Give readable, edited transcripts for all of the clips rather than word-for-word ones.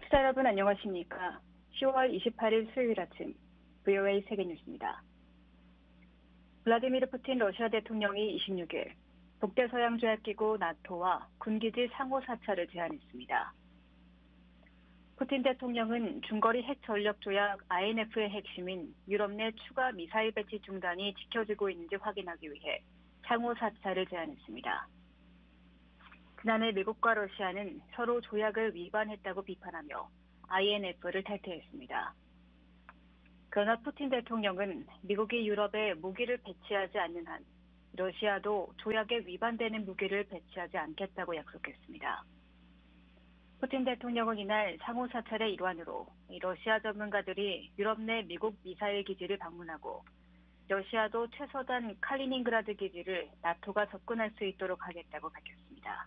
시청자 여러분 안녕하십니까? 10월 28일 수요일 아침 VOA 세계뉴스입니다. 블라디미르 푸틴 러시아 대통령이 26일 북대서양조약기구 나토와 군기지 상호 사찰을 제안했습니다. 푸틴 대통령은 중거리 핵전력조약 INF의 핵심인 유럽 내 추가 미사일 배치 중단이 지켜지고 있는지 확인하기 위해 상호 사찰을 제안했습니다. 지난해 미국과 러시아는 서로 조약을 위반했다고 비판하며 INF를 탈퇴했습니다. 그러나 푸틴 대통령은 미국이 유럽에 무기를 배치하지 않는 한 러시아도 조약에 위반되는 무기를 배치하지 않겠다고 약속했습니다. 푸틴 대통령은 이날 상호 사찰의 일환으로 러시아 전문가들이 유럽 내 미국 미사일 기지를 방문하고 러시아도 최서단 칼리닝그라드 기지를 나토가 접근할 수 있도록 하겠다고 밝혔습니다.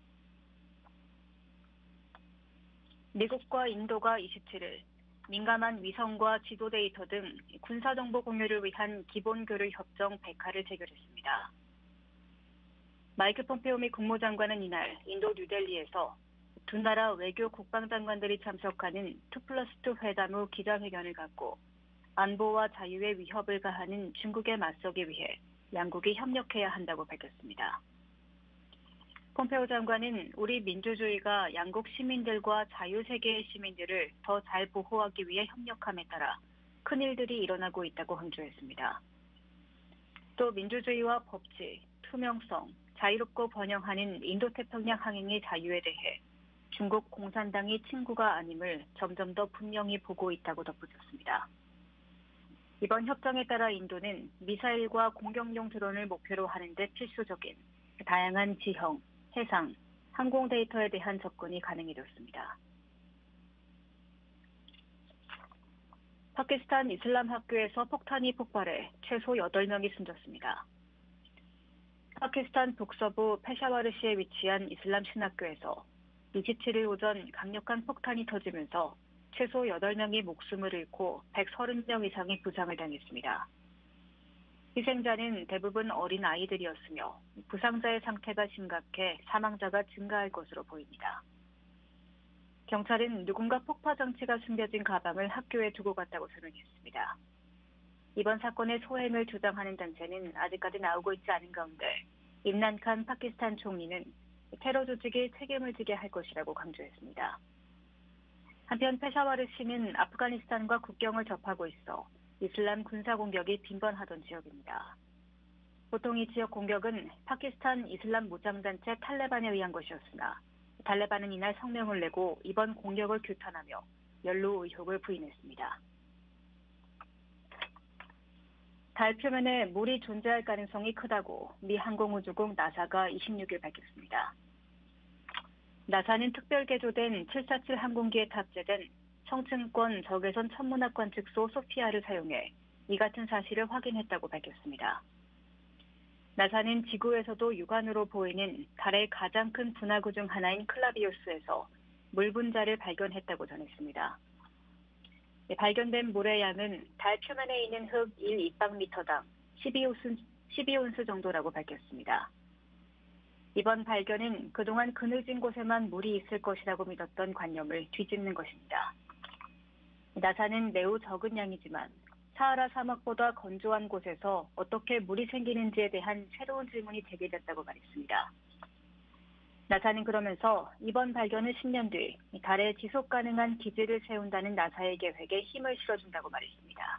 미국과 인도가 27일 민감한 위성과 지도 데이터 등 군사정보 공유를 위한 기본교류 협정 100하를 체결했습니다. 마이크 폼페오 미 국무장관은 이날 인도 뉴델리에서 두 나라 외교 국방장관들이 참석하는 2+2 회담 후 기자회견을 갖고 안보와 자유에 위협을 가하는 중국에 맞서기 위해 양국이 협력해야 한다고 밝혔습니다. 폼페오 장관은 우리 민주주의가 양국 시민들과 자유세계의 시민들을 더 잘 보호하기 위해 협력함에 따라 큰 일들이 일어나고 있다고 강조했습니다. 또 민주주의와 법치, 투명성, 자유롭고 번영하는 인도태평양 항행의 자유에 대해 중국 공산당이 친구가 아님을 점점 더 분명히 보고 있다고 덧붙였습니다. 이번 협정에 따라 인도는 미사일과 공격용 드론을 목표로 하는 데 필수적인 다양한 지형, 해상, 항공 데이터에 대한 접근이 가능해졌습니다. 파키스탄 이슬람 학교에서 폭탄이 폭발해 최소 8명이 숨졌습니다. 파키스탄 북서부 페샤와르시에 위치한 이슬람 신학교에서 27일 오전 강력한 폭탄이 터지면서 최소 8명이 목숨을 잃고 130명 이상이 부상을 당했습니다. 희생자는 대부분 어린 아이들이었으며 부상자의 상태가 심각해 사망자가 증가할 것으로 보입니다. 경찰은 누군가 폭파 장치가 숨겨진 가방을 학교에 두고 갔다고 설명했습니다. 이번 사건의 소행을 주장하는 단체는 아직까지 나오고 있지 않은 가운데 임란 칸 파키스탄 총리는 테러 조직이 책임을 지게 할 것이라고 강조했습니다. 한편 페샤와르시는 아프가니스탄과 국경을 접하고 있어 이슬람 군사 공격이 빈번하던 지역입니다. 보통 이 지역 공격은 파키스탄 이슬람 무장단체 탈레반에 의한 것이었으나 탈레반은 이날 성명을 내고 이번 공격을 규탄하며 연루 의혹을 부인했습니다. 달 표면에 물이 존재할 가능성이 크다고 미 항공우주국 나사가 26일 밝혔습니다. 나사는 특별 개조된 747 항공기에 탑재된 성층권 적외선 천문학 관측소 소피아를 사용해 이 같은 사실을 확인했다고 밝혔습니다. 나사는 지구에서도 육안으로 보이는 달의 가장 큰 분화구 중 하나인 클라비우스에서 물 분자를 발견했다고 전했습니다. 발견된 물의 양은 달 표면에 있는 흙 1입방미터당 12온스 정도라고 밝혔습니다. 이번 발견은 그동안 그늘진 곳에만 물이 있을 것이라고 믿었던 관념을 뒤집는 것입니다. 나사는 매우 적은 양이지만 사하라 사막보다 건조한 곳에서 어떻게 물이 생기는지에 대한 새로운 질문이 제기됐다고 말했습니다. 나사는 그러면서 이번 발견은 10년 뒤 달에 지속 가능한 기지를 세운다는 나사의 계획에 힘을 실어준다고 말했습니다.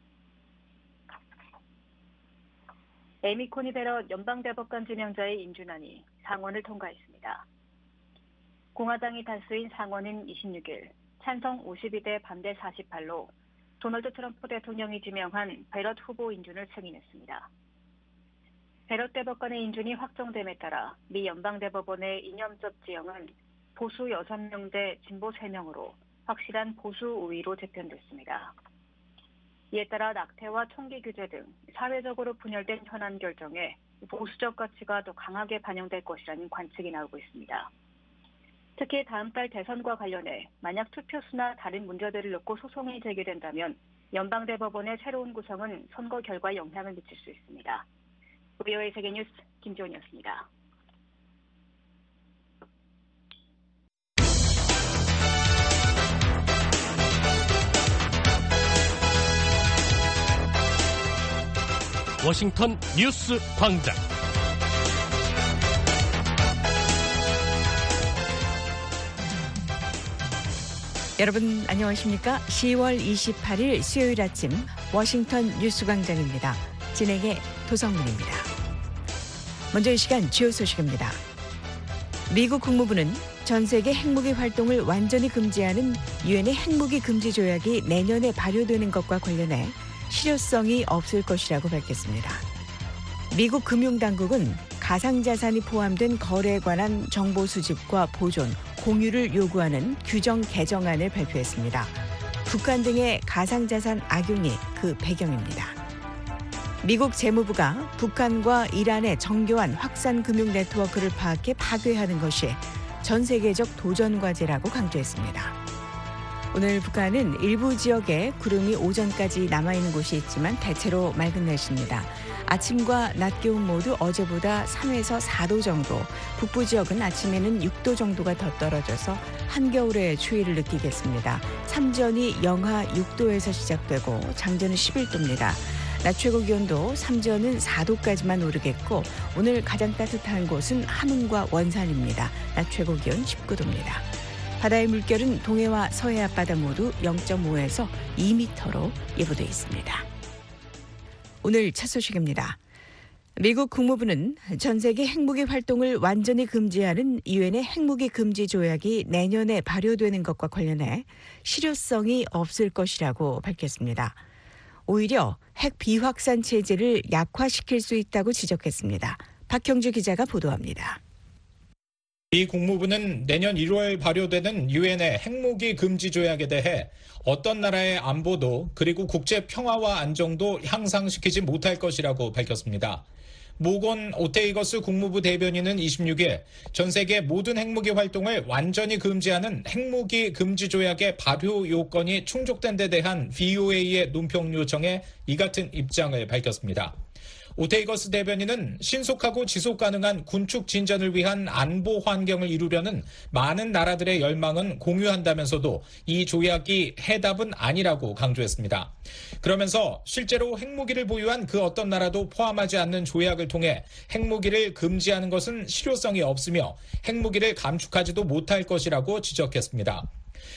에미 코니 베럿 연방대법관 지명자의 임준안이 상원을 통과했습니다. 공화당이 다수인 상원은 26일 찬성 52대 반대 48로 도널드 트럼프 대통령이 지명한 베럿 후보 인준을 승인했습니다. 베럿 대법관의 인준이 확정됨에 따라 미 연방대법원의 이념적 지형은 보수 6명 대 진보 3명으로 확실한 보수 우위로 재편됐습니다. 이에 따라 낙태와 총기 규제 등 사회적으로 분열된 현안 결정에 보수적 가치가 더 강하게 반영될 것이라는 관측이 나오고 있습니다. 특히 다음 달 대선과 관련해 만약 투표수나 다른 문제들을 놓고 소송이 제기된다면 연방대법원의 새로운 구성은 선거 결과에 영향을 미칠 수 있습니다. VOA 세계뉴스 김지원이었습니다. 워싱턴 뉴스 광장. 여러분 안녕하십니까? 10월 28일 수요일 아침 워싱턴 뉴스 광장입니다. 진행의 도성문입니다. 먼저 이 시간 주요 소식입니다. 미국 국무부는 전 세계 핵무기 활동을 완전히 금지하는 유엔의 핵무기 금지 조약이 내년에 발효되는 것과 관련해 실효성이 없을 것이라고 밝혔습니다. 미국 금융당국은 가상자산이 포함된 거래에 관한 정보 수집과 보존, 공유를 요구하는 규정 개정안을 발표했습니다. 북한 등의 가상자산 악용이 그 배경입니다. 미국 재무부가 북한과 이란의 정교한 확산 금융 네트워크를 파악해 파괴하는 것이 전 세계적 도전 과제라고 강조했습니다. 오늘 북한은 일부 지역에 구름이 오전까지 남아있는 곳이 있지만 대체로 맑은 날씨입니다. 아침과 낮 기온 모두 어제보다 3에서 4도 정도, 북부 지역은 아침에는 6도 정도가 더 떨어져서 한겨울의 추위를 느끼겠습니다. 삼전이 영하 6도에서 시작되고 장전은 11도입니다. 낮 최고 기온도 삼전은 4도까지만 오르겠고 오늘 가장 따뜻한 곳은 함흥과 원산입니다. 낮 최고 기온 19도입니다. 바다의 물결은 동해와 서해 앞바다 모두 0.5에서 2m로 예보돼 있습니다. 오늘 첫 소식입니다. 미국 국무부는 전 세계 핵무기 활동을 완전히 금지하는 유엔의 핵무기 금지 조약이 내년에 발효되는 것과 관련해 실효성이 없을 것이라고 밝혔습니다. 오히려 핵 비확산 체제를 약화시킬 수 있다고 지적했습니다. 박형주 기자가 보도합니다. 미 국무부는 내년 1월 발효되는 유엔의 핵무기 금지 조약에 대해 어떤 나라의 안보도 그리고 국제 평화와 안정도 향상시키지 못할 것이라고 밝혔습니다. 모건 오테이거스 국무부 대변인은 26일 전 세계 모든 핵무기 활동을 완전히 금지하는 핵무기 금지 조약의 발효 요건이 충족된 데 대한 VOA의 논평 요청에 이 같은 입장을 밝혔습니다. 오테이거스 대변인은 신속하고 지속 가능한 군축 진전을 위한 안보 환경을 이루려는 많은 나라들의 열망은 공유한다면서도 이 조약이 해답은 아니라고 강조했습니다. 그러면서 실제로 핵무기를 보유한 그 어떤 나라도 포함하지 않는 조약을 통해 핵무기를 금지하는 것은 실효성이 없으며 핵무기를 감축하지도 못할 것이라고 지적했습니다.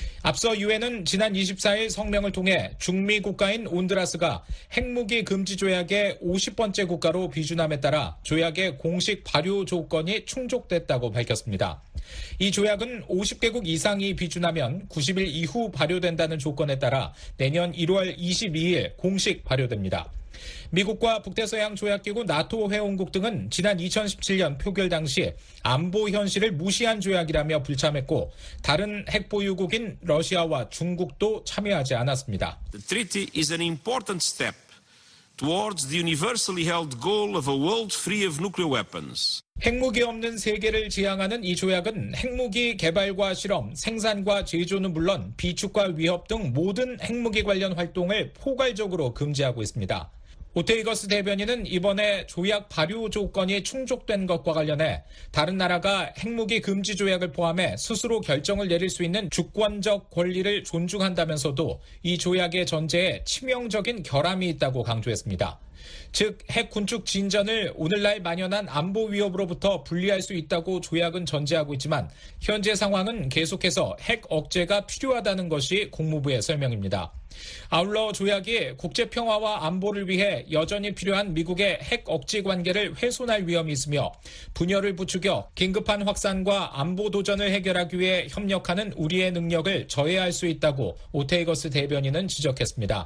앞서 유엔은 지난 24일 성명을 통해 중미 국가인 온두라스가 핵무기 금지 조약의 50번째 국가로 비준함에 따라 조약의 공식 발효 조건이 충족됐다고 밝혔습니다. 이 조약은 50개국 이상이 비준하면 90일 이후 발효된다는 조건에 따라 내년 1월 22일 공식 발효됩니다. 미국과 북대서양 조약기구 나토 회원국 등은 지난 2017년 표결 당시 안보 현실을 무시한 조약이라며 불참했고 다른 핵 보유국인 러시아와 중국도 참여하지 않았습니다. The treaty is an important step towards the universally held goal of a world free of nuclear weapons. 핵무기 없는 세계를 지향하는 이 조약은 핵무기 개발과 실험, 생산과 제조는 물론 비축과 위협 등 모든 핵무기 관련 활동을 포괄적으로 금지하고 있습니다. 오테이거스 대변인은 이번에 조약 발효 조건이 충족된 것과 관련해 다른 나라가 핵무기 금지 조약을 포함해 스스로 결정을 내릴 수 있는 주권적 권리를 존중한다면서도 이 조약의 전제에 치명적인 결함이 있다고 강조했습니다. 즉, 핵 군축 진전을 오늘날 만연한 안보 위협으로부터 분리할 수 있다고 조약은 전제하고 있지만 현재 상황은 계속해서 핵 억제가 필요하다는 것이 국무부의 설명입니다. 아울러 조약이 국제 평화와 안보를 위해 여전히 필요한 미국의 핵 억제 관계를 훼손할 위험이 있으며 분열을 부추겨 긴급한 확산과 안보 도전을 해결하기 위해 협력하는 우리의 능력을 저해할 수 있다고 오테이거스 대변인은 지적했습니다.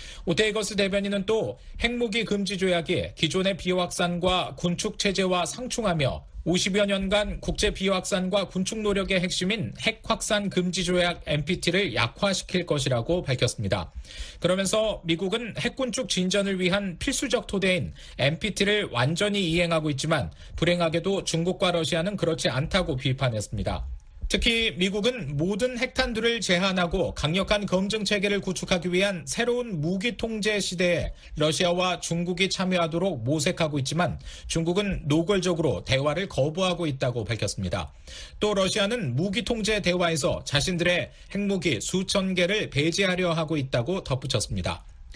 오테이거스 대변인은 또 핵무기 금지 조약이 기존의 비확산과 군축 체제와 상충하며 50여 년간 국제 비확산과 군축 노력의 핵심인 핵 확산 금지 조약 NPT를 약화시킬 것이라고 밝혔습니다. 그러면서 미국은 핵 군축 진전을 위한 필수적 토대인 NPT를 완전히 이행하고 있지만 불행하게도 중국과 러시아는 그렇지 않다고 비판했습니다. 특히 미국은 모든 핵탄두를 제한하고 강력한 검증 체계를 구축하기 위한 새로운 무기 통제 시대에 러시아와 중국이 참여하도록 모색하고 있지만 중국은 노골적으로 대화를 거부하고 있다고 밝혔습니다. 또 러시아는 무기 통제 대화에서 자신들의 핵무기 수천 개를 배제하려 하고 있다고 덧붙였습니다.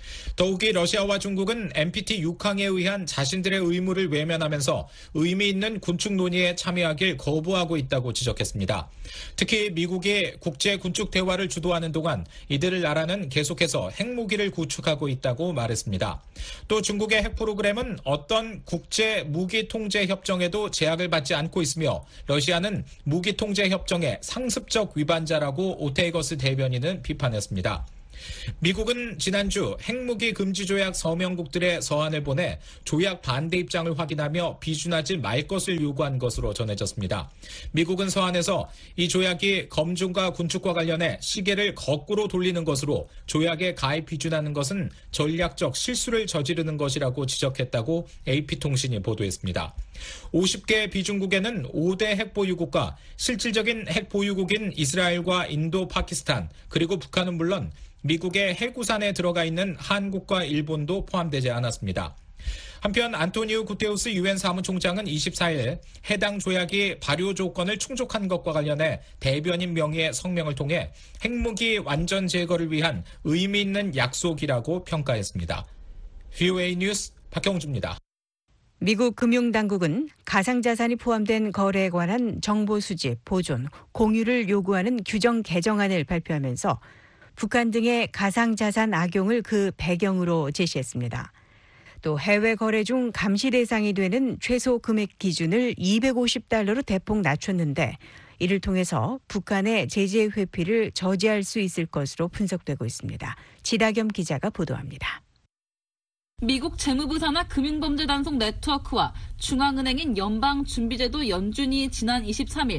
더욱이 러시아와 중국은 NPT 6항에 의한 자신들의 의무를 외면하면서 의미 있는 군축 논의에 참여하길 거부하고 있다고 지적했습니다. 특히 미국이 국제 군축 대화를 주도하는 동안 이들 나라는 계속해서 핵무기를 구축하고 있다고 말했습니다. 또 중국의 핵 프로그램은 어떤 국제 무기 통제 협정에도 제약을 받지 않고 있으며 러시아는 무기 통제 협정의 상습적 위반자라고 오테이거스 대변인은 비판했습니다. 미국은 지난주 핵무기 금지 조약 서명국들의 서한을 보내 조약 반대 입장을 확인하며 비준하지 말 것을 요구한 것으로 전해졌습니다. 미국은 서한에서 이 조약이 검증과 군축과 관련해 시계를 거꾸로 돌리는 것으로 조약에 가입 비준하는 것은 전략적 실수를 저지르는 것이라고 지적했다고 AP통신이 보도했습니다. 50개 비준국에는 5대 핵보유국과 실질적인 핵보유국인 이스라엘과 인도, 파키스탄, 그리고 북한은 물론 미국의 해구산에 들어가 있는 한국과 일본도 포함되지 않았습니다. 한편 안토니우 구테우스 유엔 사무총장은 24일 해당 조약이 발효 조건을 충족한 것과 관련해 대변인 명의의 성명을 통해 핵무기 완전 제거를 위한 의미 있는 약속이라고 평가했습니다. VOA 뉴스 박형주입니다. 미국 금융당국은 가상자산이 포함된 거래에 관한 정보 수집, 보존, 공유를 요구하는 규정 개정안을 발표하면서 북한 등의 가상자산 악용을 그 배경으로 제시했습니다. 또 해외 거래 중 감시 대상이 되는 최소 금액 기준을 $250로 대폭 낮췄는데 이를 통해서 북한의 제재 회피를 저지할 수 있을 것으로 분석되고 있습니다. 지다겸 기자가 보도합니다. 미국 재무부 산하 금융범죄단속 네트워크와 중앙은행인 연방준비제도 연준이 지난 23일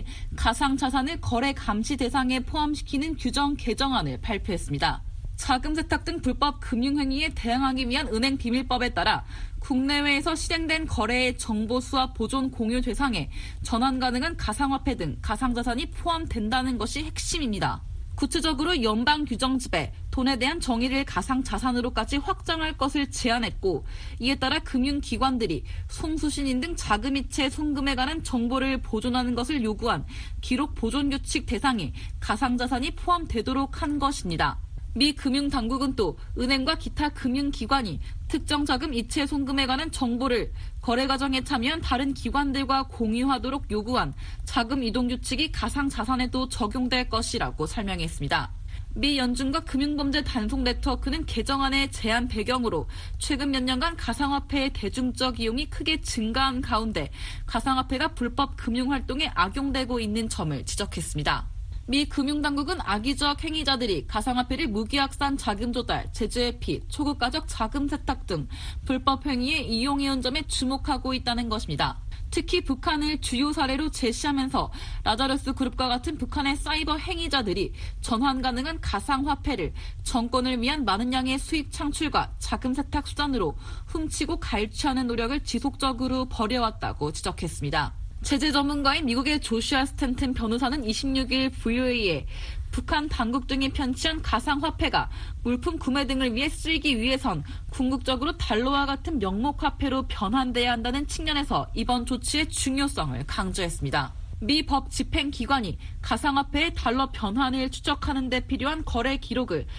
가상자산을 거래 감시 대상에 포함시키는 규정 개정안을 발표했습니다. 자금 세탁 등 불법 금융행위에 대응하기 위한 은행비밀법에 따라 국내외에서 실행된 거래의 정보 수합 보존 공유 대상에 전환 가능한 가상화폐 등 가상자산이 포함된다는 것이 핵심입니다. 구체적으로 연방규정집에 돈에 대한 정의를 가상자산으로까지 확장할 것을 제안했고 이에 따라 금융기관들이 송수신인 등 자금이체 송금에 관한 정보를 보존하는 것을 요구한 기록 보존규칙 대상에 가상자산이 포함되도록 한 것입니다. 미 금융당국은 또 은행과 기타 금융기관이 특정 자금 이체 송금에 관한 정보를 거래 과정에 참여한 다른 기관들과 공유하도록 요구한 자금 이동 규칙이 가상자산에도 적용될 것이라고 설명했습니다. 미 연준과 금융범죄 단속 네트워크는 개정안의 제안 배경으로 최근 몇 년간 가상화폐의 대중적 이용이 크게 증가한 가운데 가상화폐가 불법 금융활동에 악용되고 있는 점을 지적했습니다. 미 금융당국은 악의적 행위자들이 가상화폐를 무기확산 자금 조달, 제재회피, 초고가적 자금 세탁 등 불법 행위에 이용해온 점에 주목하고 있다는 것입니다. 특히 북한을 주요 사례로 제시하면서 라자루스 그룹과 같은 북한의 사이버 행위자들이 전환 가능한 가상화폐를 정권을 위한 많은 양의 수익 창출과 자금 세탁 수단으로 훔치고 갈취하는 노력을 지속적으로 벌여왔다고 지적했습니다. 제재 전문가인 미국의 조슈아 스탠튼 변호사는 26일 VOA에 북한 당국 등이 편취한 가상화폐가 물품 구매 등을 위해 쓰이기 위해선 궁극적으로 달러와 같은 명목화폐로 변환돼야 한다는 측면에서 이번 조치의 중요성을 강조했습니다. 미 법 집행기관이 가상화폐의 달러 변환을 추적하는 데 필요한 거래 기록을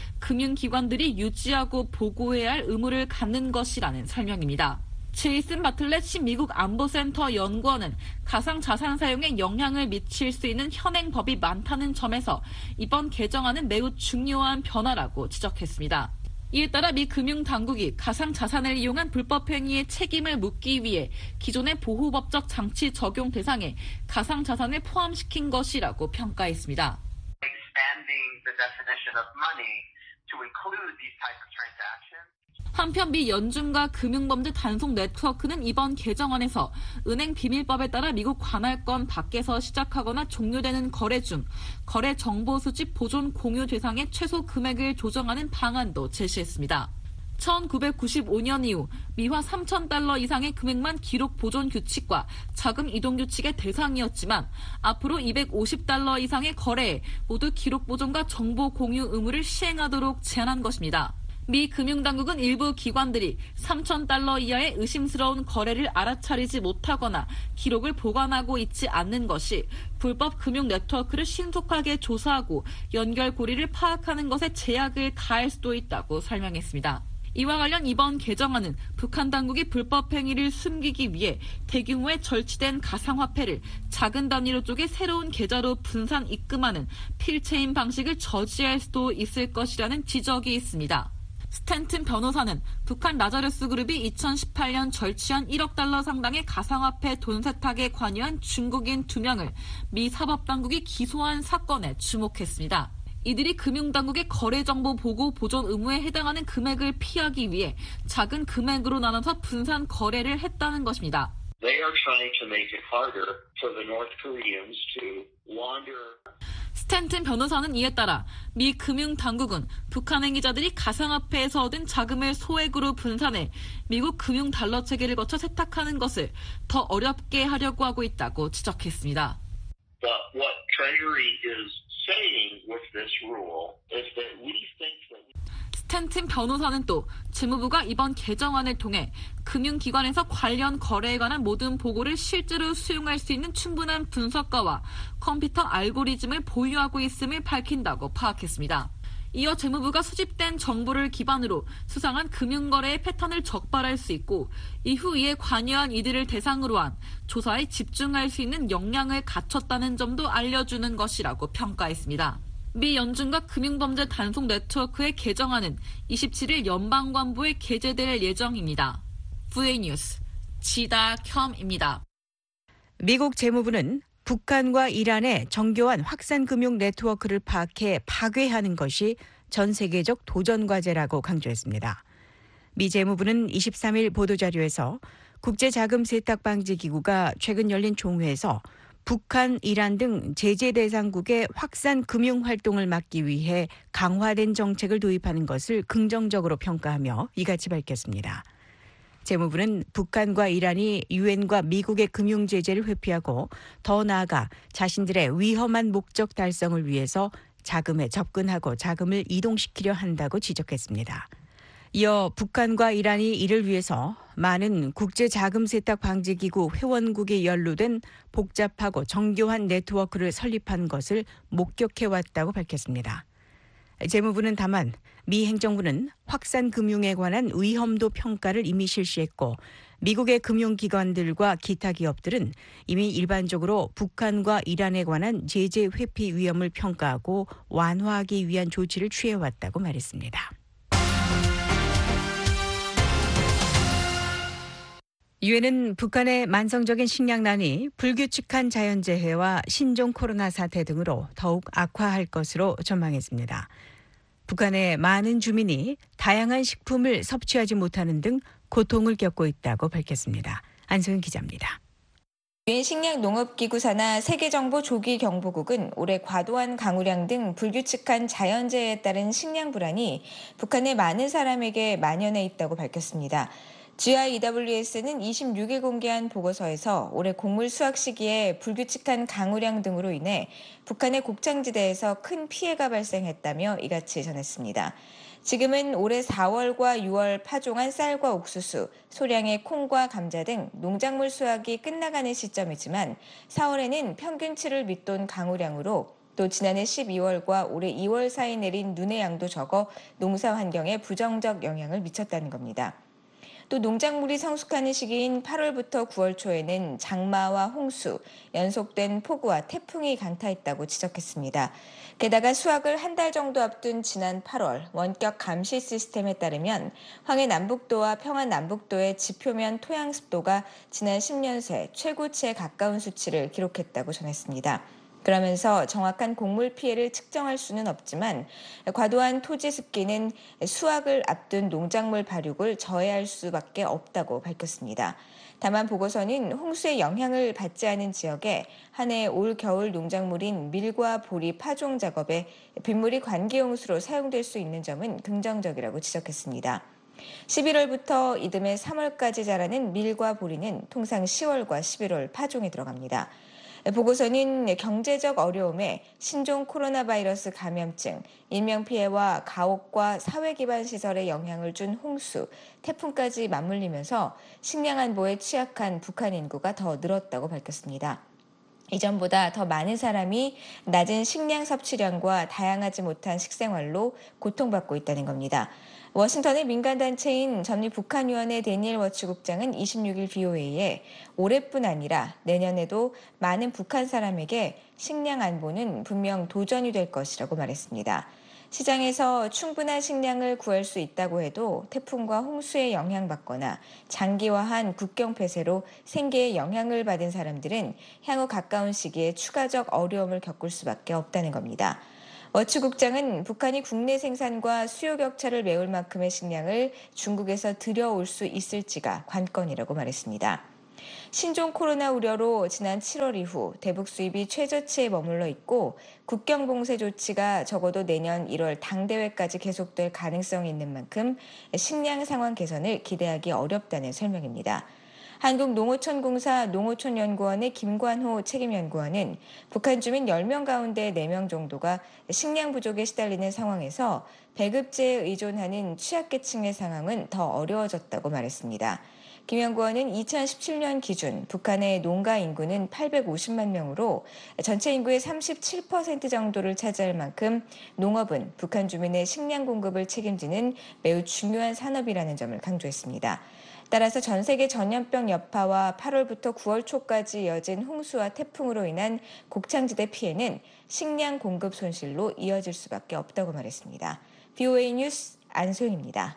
금융기관들이 유지하고 보고해야 할 의무를 갖는 것이라는 설명입니다. 제이슨 바틀렛 미국 안보센터 연구원은 가상자산 사용에 영향을 미칠 수 있는 현행 법이 많다는 점에서 이번 개정안은 매우 중요한 변화라고 지적했습니다. 이에 따라 미 금융당국이 가상자산을 이용한 불법 행위의 책임을 묻기 위해 기존의 보호법적 장치 적용 대상에 가상자산을 포함시킨 것이라고 평가했습니다. 한편 미 연준과 금융범죄 단속 네트워크는 이번 개정안에서 은행 비밀법에 따라 미국 관할권 밖에서 시작하거나 종료되는 거래 중 거래 정보 수집 보존 공유 대상의 최소 금액을 조정하는 방안도 제시했습니다. 1995년 이후 미화 $3,000 이상의 금액만 기록 보존 규칙과 자금 이동 규칙의 대상이었지만 앞으로 $250 이상의 거래에 모두 기록 보존과 정보 공유 의무를 시행하도록 제안한 것입니다. 미 금융당국은 일부 기관들이 $3,000 이하의 의심스러운 거래를 알아차리지 못하거나 기록을 보관하고 있지 않는 것이 불법 금융 네트워크를 신속하게 조사하고 연결고리를 파악하는 것에 제약을 가할 수도 있다고 설명했습니다. 이와 관련 이번 개정안은 북한 당국이 불법 행위를 숨기기 위해 대규모의 절취된 가상화폐를 작은 단위로 쪼개 새로운 계좌로 분산 입금하는 필체인 방식을 저지할 수도 있을 것이라는 지적이 있습니다. 스탠튼 변호사는 북한 라자르스 그룹이 2018년 절취한 1억 달러 상당의 가상화폐 돈 세탁에 관여한 중국인 2명을 미 사법당국이 기소한 사건에 주목했습니다. 이들이 금융당국의 거래정보 보고 보존 의무에 해당하는 금액을 피하기 위해 작은 금액으로 나눠서 분산 거래를 했다는 것입니다. They are trying to make it harder for the North Koreans to launder. 스탠튼 변호사는 이에 따라 미 금융당국은 북한 행위자들이 가상화폐에서 얻은 자금을 소액으로 분산해 미국 금융달러 체계를 거쳐 세탁하는 것을 더 어렵게 하려고 하고 있다고 지적했습니다. But what Treasury is saying with this rule is that we think that 스탠튼 변호사는 또 재무부가 이번 개정안을 통해 금융기관에서 관련 거래에 관한 모든 보고를 실제로 수용할 수 있는 충분한 분석가와 컴퓨터 알고리즘을 보유하고 있음을 밝힌다고 파악했습니다. 이어 재무부가 수집된 정보를 기반으로 수상한 금융거래의 패턴을 적발할 수 있고 이후 이에 관여한 이들을 대상으로 한 조사에 집중할 수 있는 역량을 갖췄다는 점도 알려주는 것이라고 평가했습니다. 미 연준과 금융범죄 단속 네트워크의 개정안은 27일 연방관부에 게재될 예정입니다. VA 뉴스 지다켬입니다. 미국 재무부는 북한과 이란의 정교한 확산금융 네트워크를 파악해 파괴하는 것이 전 세계적 도전과제라고 강조했습니다. 미 재무부는 23일 보도자료에서 국제자금세탁방지기구가 최근 열린 총회에서 북한, 이란 등 제재 대상국의 확산 금융 활동을 막기 위해 강화된 정책을 도입하는 것을 긍정적으로 평가하며 이같이 밝혔습니다. 재무부는 북한과 이란이 유엔과 미국의 금융 제재를 회피하고 더 나아가 자신들의 위험한 목적 달성을 위해서 자금에 접근하고 자금을 이동시키려 한다고 지적했습니다. 이어 북한과 이란이 이를 위해서 많은 국제자금세탁방지기구 회원국이 연루된 복잡하고 정교한 네트워크를 설립한 것을 목격해왔다고 밝혔습니다. 재무부는 다만 미 행정부는 확산 금융에 관한 위험도 평가를 이미 실시했고 미국의 금융기관들과 기타 기업들은 이미 일반적으로 북한과 이란에 관한 제재 회피 위험을 평가하고 완화하기 위한 조치를 취해왔다고 말했습니다. 유엔은 북한의 만성적인 식량난이 불규칙한 자연재해와 신종 코로나 사태 등으로 더욱 악화할 것으로 전망했습니다. 북한의 많은 주민이 다양한 식품을 섭취하지 못하는 등 고통을 겪고 있다고 밝혔습니다. 안소영 기자입니다. 유엔 식량농업기구 산하 세계정보조기경보국은 올해 과도한 강우량 등 불규칙한 자연재해에 따른 식량 불안이 북한의 많은 사람에게 만연해 있다고 밝혔습니다. GIEWS는 26일 공개한 보고서에서 올해 곡물 수확 시기에 불규칙한 강우량 등으로 인해 북한의 곡창지대에서 큰 피해가 발생했다며 이같이 전했습니다. 지금은 올해 4월과 6월 파종한 쌀과 옥수수, 소량의 콩과 감자 등 농작물 수확이 끝나가는 시점이지만 4월에는 평균치를 밑돈 강우량으로 또 지난해 12월과 올해 2월 사이 내린 눈의 양도 적어 농사 환경에 부정적 영향을 미쳤다는 겁니다. 또 농작물이 성숙하는 시기인 8월부터 9월 초에는 장마와 홍수, 연속된 폭우와 태풍이 강타했다고 지적했습니다. 게다가 수확을 한 달 정도 앞둔 지난 8월 원격 감시 시스템에 따르면 황해 남북도와 평안 남북도의 지표면 토양 습도가 지난 10년 새 최고치에 가까운 수치를 기록했다고 전했습니다. 그러면서 정확한 곡물 피해를 측정할 수는 없지만 과도한 토지 습기는 수확을 앞둔 농작물 발육을 저해할 수밖에 없다고 밝혔습니다. 다만 보고서는 홍수의 영향을 받지 않은 지역에 한 해 올 겨울 농작물인 밀과 보리 파종 작업에 빗물이 관계용수로 사용될 수 있는 점은 긍정적이라고 지적했습니다. 11월부터 이듬해 3월까지 자라는 밀과 보리는 통상 10월과 11월 파종에 들어갑니다. 보고서는 경제적 어려움에 신종 코로나 바이러스 감염증, 인명피해와 가옥과 사회기반 시설에 영향을 준 홍수, 태풍까지 맞물리면서 식량 안보에 취약한 북한 인구가 더 늘었다고 밝혔습니다. 이전보다 더 많은 사람이 낮은 식량 섭취량과 다양하지 못한 식생활로 고통받고 있다는 겁니다. 워싱턴의 민간단체인 전미북한위원회 데니엘 워치 국장은 26일 BOA에 올해뿐 아니라 내년에도 많은 북한 사람에게 식량 안보는 분명 도전이 될 것이라고 말했습니다. 시장에서 충분한 식량을 구할 수 있다고 해도 태풍과 홍수에 영향받거나 장기화한 국경 폐쇄로 생계에 영향을 받은 사람들은 향후 가까운 시기에 추가적 어려움을 겪을 수밖에 없다는 겁니다. 워치 국장은 북한이 국내 생산과 수요 격차를 메울 만큼의 식량을 중국에서 들여올 수 있을지가 관건이라고 말했습니다. 신종 코로나 우려로 지난 7월 이후 대북 수입이 최저치에 머물러 있고 국경 봉쇄 조치가 적어도 내년 1월 당대회까지 계속될 가능성이 있는 만큼 식량 상황 개선을 기대하기 어렵다는 설명입니다. 한국농어촌공사 농어촌연구원의 김관호 책임연구원은 북한 주민 10명 가운데 4명 정도가 식량 부족에 시달리는 상황에서 배급제에 의존하는 취약계층의 상황은 더 어려워졌다고 말했습니다. 김 연구원은 2017년 기준 북한의 농가 인구는 850만 명으로 전체 인구의 37% 정도를 차지할 만큼 농업은 북한 주민의 식량 공급을 책임지는 매우 중요한 산업이라는 점을 강조했습니다. 따라서 전 세계 전염병 여파와 8월부터 9월 초까지 이어진 홍수와 태풍으로 인한 곡창지대 피해는 식량 공급 손실로 이어질 수밖에 없다고 말했습니다. BOA 뉴스 안소영입니다.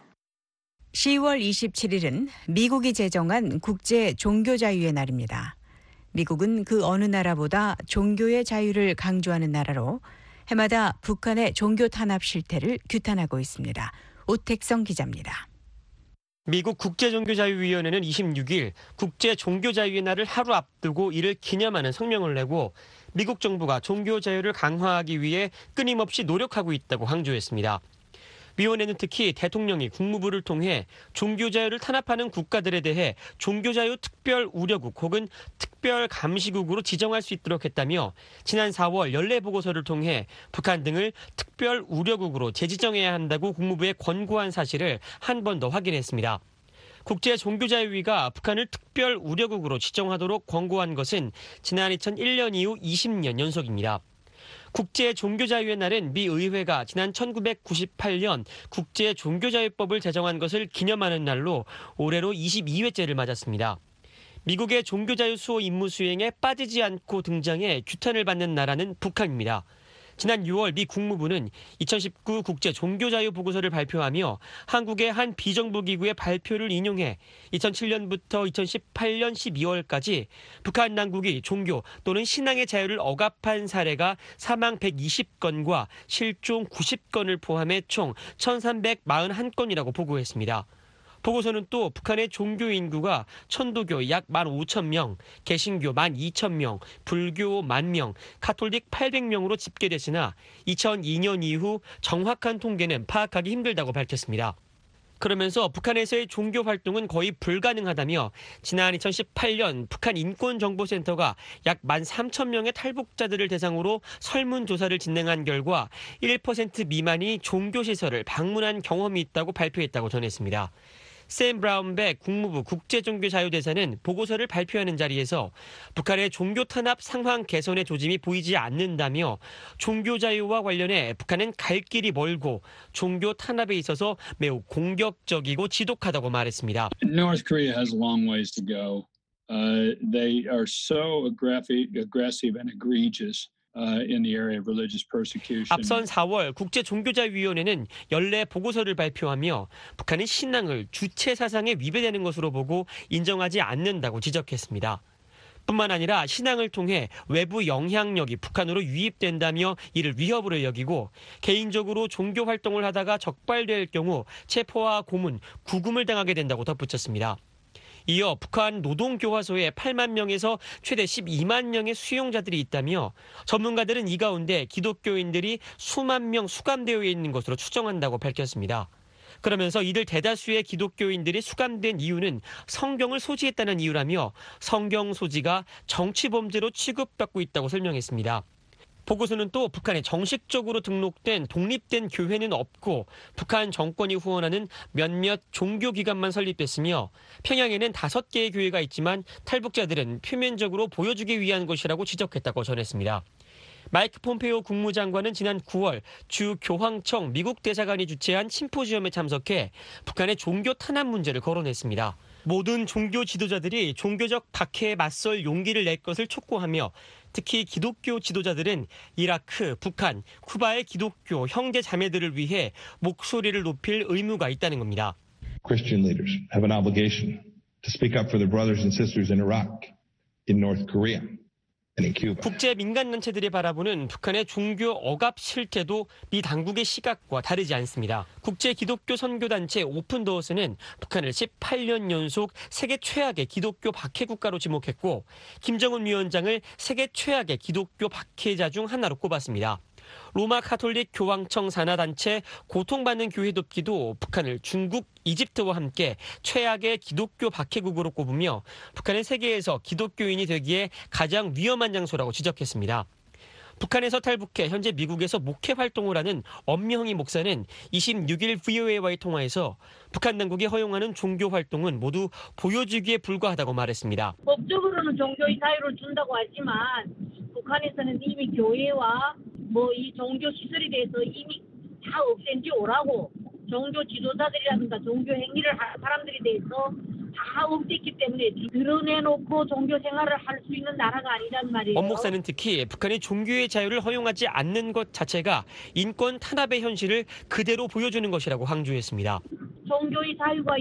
10월 27일은 미국이 제정한 국제 종교자유의 날입니다. 미국은 그 어느 나라보다 종교의 자유를 강조하는 나라로 해마다 북한의 종교 탄압 실태를 규탄하고 있습니다. 오택성 기자입니다. 미국 국제종교자유위원회는 26일 국제종교자유의 날을 하루 앞두고 이를 기념하는 성명을 내고 미국 정부가 종교자유를 강화하기 위해 끊임없이 노력하고 있다고 강조했습니다. 위원회는 특히 대통령이 국무부를 통해 종교자유를 탄압하는 국가들에 대해 종교자유 특별 우려국 혹은 특별 감시국으로 지정할 수 있도록 했다며 지난 4월 연례보고서를 통해 북한 등을 특별 우려국으로 재지정해야 한다고 국무부에 권고한 사실을 한 번 더 확인했습니다. 국제종교자유위가 북한을 특별 우려국으로 지정하도록 권고한 것은 지난 2001년 이후 20년 연속입니다. 국제종교자유의 날은 미 의회가 지난 1998년 국제종교자유법을 제정한 것을 기념하는 날로 올해로 22회째를 맞았습니다. 미국의 종교자유 수호 임무 수행에 빠지지 않고 등장해 규탄을 받는 나라는 북한입니다. 지난 6월 미 국무부는 2019 국제종교자유 보고서를 발표하며 한국의 한 비정부 기구의 발표를 인용해 2007년부터 2018년 12월까지 북한 당국이 종교 또는 신앙의 자유를 억압한 사례가 사망 120건과 실종 90건을 포함해 총 1,341건이라고 보고했습니다. 보고서는 또 북한의 종교 인구가 천도교 약 15,000명, 개신교 12,000명, 불교 10,000명, 가톨릭 800명으로 집계됐으나 2002년 이후 정확한 통계는 파악하기 힘들다고 밝혔습니다. 그러면서 북한에서의 종교 활동은 거의 불가능하다며 지난 2018년 북한 인권정보센터가 약 13,000명의 탈북자들을 대상으로 설문조사를 진행한 결과 1% 미만이 종교시설을 방문한 경험이 있다고 발표했다고 전했습니다. 샘 브라운백 국무부 국제종교자유대사는 보고서를 발표하는 자리에서 북한의 종교 탄압 상황 개선의 조짐이 보이지 않는다며 종교 자유와 관련해 북한은 갈 길이 멀고 종교 탄압에 있어서 매우 공격적이고 지독하다고 말했습니다. North Korea has a long ways to go. They are so aggressive and egregious. In the area of religious persecution. 앞선 4월 국제종교자유위원회는 연례 보고서를 발표하며 북한은 신앙을 주체 사상에 위배되는 것으로 보고 인정하지 않는다고 지적했습니다. 뿐만 아니라 신앙을 통해 외부 영향력이 북한으로 유입된다며 이를 위협으로 여기고 개인적으로 종교 활동을 하다가 적발될 경우 체포와 고문, 구금을 당하게 된다고 덧붙였습니다. 이어 북한 노동교화소에 8만 명에서 최대 12만 명의 수용자들이 있다며 전문가들은 이 가운데 기독교인들이 수만 명 수감되어 있는 것으로 추정한다고 밝혔습니다. 그러면서 이들 대다수의 기독교인들이 수감된 이유는 성경을 소지했다는 이유라며 성경 소지가 정치범죄로 취급받고 있다고 설명했습니다. 보고서는 또 북한에 정식적으로 등록된 독립된 교회는 없고 북한 정권이 후원하는 몇몇 종교기관만 설립됐으며 평양에는 5개의 교회가 있지만 탈북자들은 표면적으로 보여주기 위한 것이라고 지적했다고 전했습니다. 마이크 폼페이오 국무장관은 지난 9월 주 교황청 미국 대사관이 주최한 심포지엄에 참석해 북한의 종교 탄압 문제를 거론했습니다. 모든 종교 지도자들이 종교적 박해에 맞설 용기를 낼 것을 촉구하며 특히 기독교 지도자들은 이라크, 북한, 쿠바의 기독교 형제 자매들을 위해 목소리를 높일 의무가 있다는 겁니다. Christian leaders have an obligation to speak up for their brothers and sisters in Iraq, in North Korea. 국제 민간단체들이 바라보는 북한의 종교 억압 실태도 미 당국의 시각과 다르지 않습니다. 국제 기독교 선교단체 오픈도어스는 북한을 18년 연속 세계 최악의 기독교 박해 국가로 지목했고 김정은 위원장을 세계 최악의 기독교 박해자 중 하나로 꼽았습니다. 로마 가톨릭 교황청 산하단체 고통받는 교회 돕기도 북한을 중국, 이집트와 함께 최악의 기독교 박해국으로 꼽으며 북한은 세계에서 기독교인이 되기에 가장 위험한 장소라고 지적했습니다. 북한에서 탈북해 현재 미국에서 목회 활동을 하는 엄명희 목사는 26일 VOA와의 통화에서 북한 당국이 허용하는 종교 활동은 모두 보여주기에 불과하다고 말했습니다. 법적으로는 종교의 자유를 준다고 하지만 북한에서는 이미 교회와 이 종교 시설에 대해서 이미 다 없앤 지 오라고 종교 지도자들이라든가 종교 행위를 하는 사람들에 대해서 다 없앴기 때문에 드러내놓고 종교 생활을 할 수 있는 나라가 아니란 말이에요. 엄 목사는 특히 북한이 종교의 자유를 허용하지 않는 것 자체가 인권 탄압의 현실을 그대로 보여주는 것이라고 강조했습니다. 종교의 자유가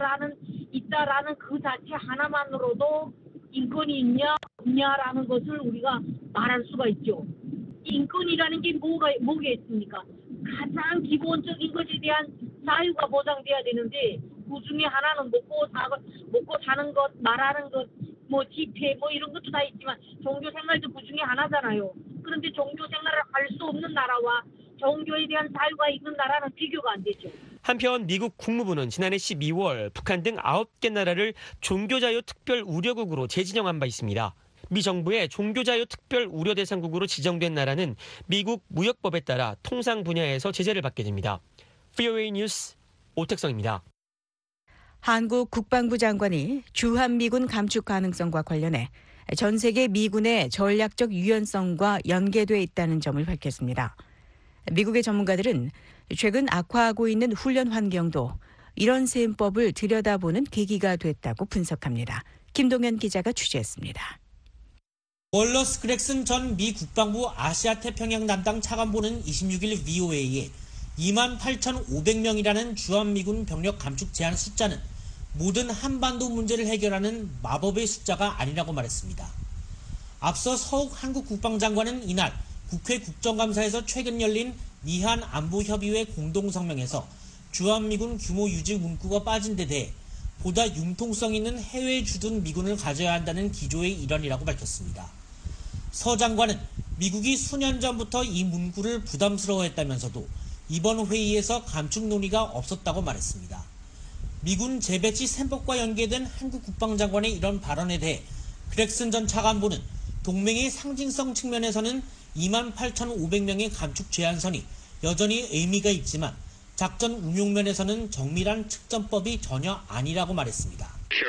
있다라는 그 자체 하나만으로도 인권이 있냐 없냐라는 것을 우리가 말할 수가 있죠. 인권이라는 게 뭐겠습니까? 가장 기본적인 것에 대한 자유가 보장돼야 되는데 그 중에 하나는 먹고 사는 것, 말하는 것, 집회 이런 것도 다 있지만 종교 생활도 그 중에 하나잖아요. 그런데 종교 생활을 할 수 없는 나라와 종교에 대한 자유가 있는 나라는 비교가 안 되죠. 한편 미국 국무부는 지난해 12월 북한 등 9개 나라를 종교자유 특별 우려국으로 재지정한 바 있습니다. 미 정부의 종교자유 특별 우려 대상국으로 지정된 나라는 미국 무역법에 따라 통상 분야에서 제재를 받게 됩니다. VOA 뉴스 오택성입니다. 한국 국방부 장관이 주한미군 감축 가능성과 관련해 전 세계 미군의 전략적 유연성과 연계돼 있다는 점을 밝혔습니다. 미국의 전문가들은 최근 악화하고 있는 훈련 환경도 이런 셈법을 들여다보는 계기가 됐다고 분석합니다. 김동현 기자가 취재했습니다. 월러스 그렉슨 전 미 국방부 아시아 태평양 담당 차관보는 26일 VOA에 28,500명이라는 주한미군 병력 감축 제한 숫자는 모든 한반도 문제를 해결하는 마법의 숫자가 아니라고 말했습니다. 앞서 서욱 한국 국방장관은 이날 국회 국정감사에서 최근 열린 미한 안보협의회 공동성명에서 주한미군 규모 유지 문구가 빠진 데 대해 보다 융통성 있는 해외에 주둔 미군을 가져야 한다는 기조의 일환이라고 밝혔습니다. 서 장관은 미국이 수년 전부터 이 문구를 부담스러워했다면서도 이번 회의에서 감축 논의가 없었다고 말했습니다. 미군 재배치 셈법과 연계된 한국 국방장관의 이런 발언에 대해 그렉슨 전 차관보는 동맹의 상징성 측면에서는 28,500명의 감축 제한선이 여전히 의미가 있지만 작전 운용면에서는 정밀한 측정법이 전혀 아니라고 말했습니다.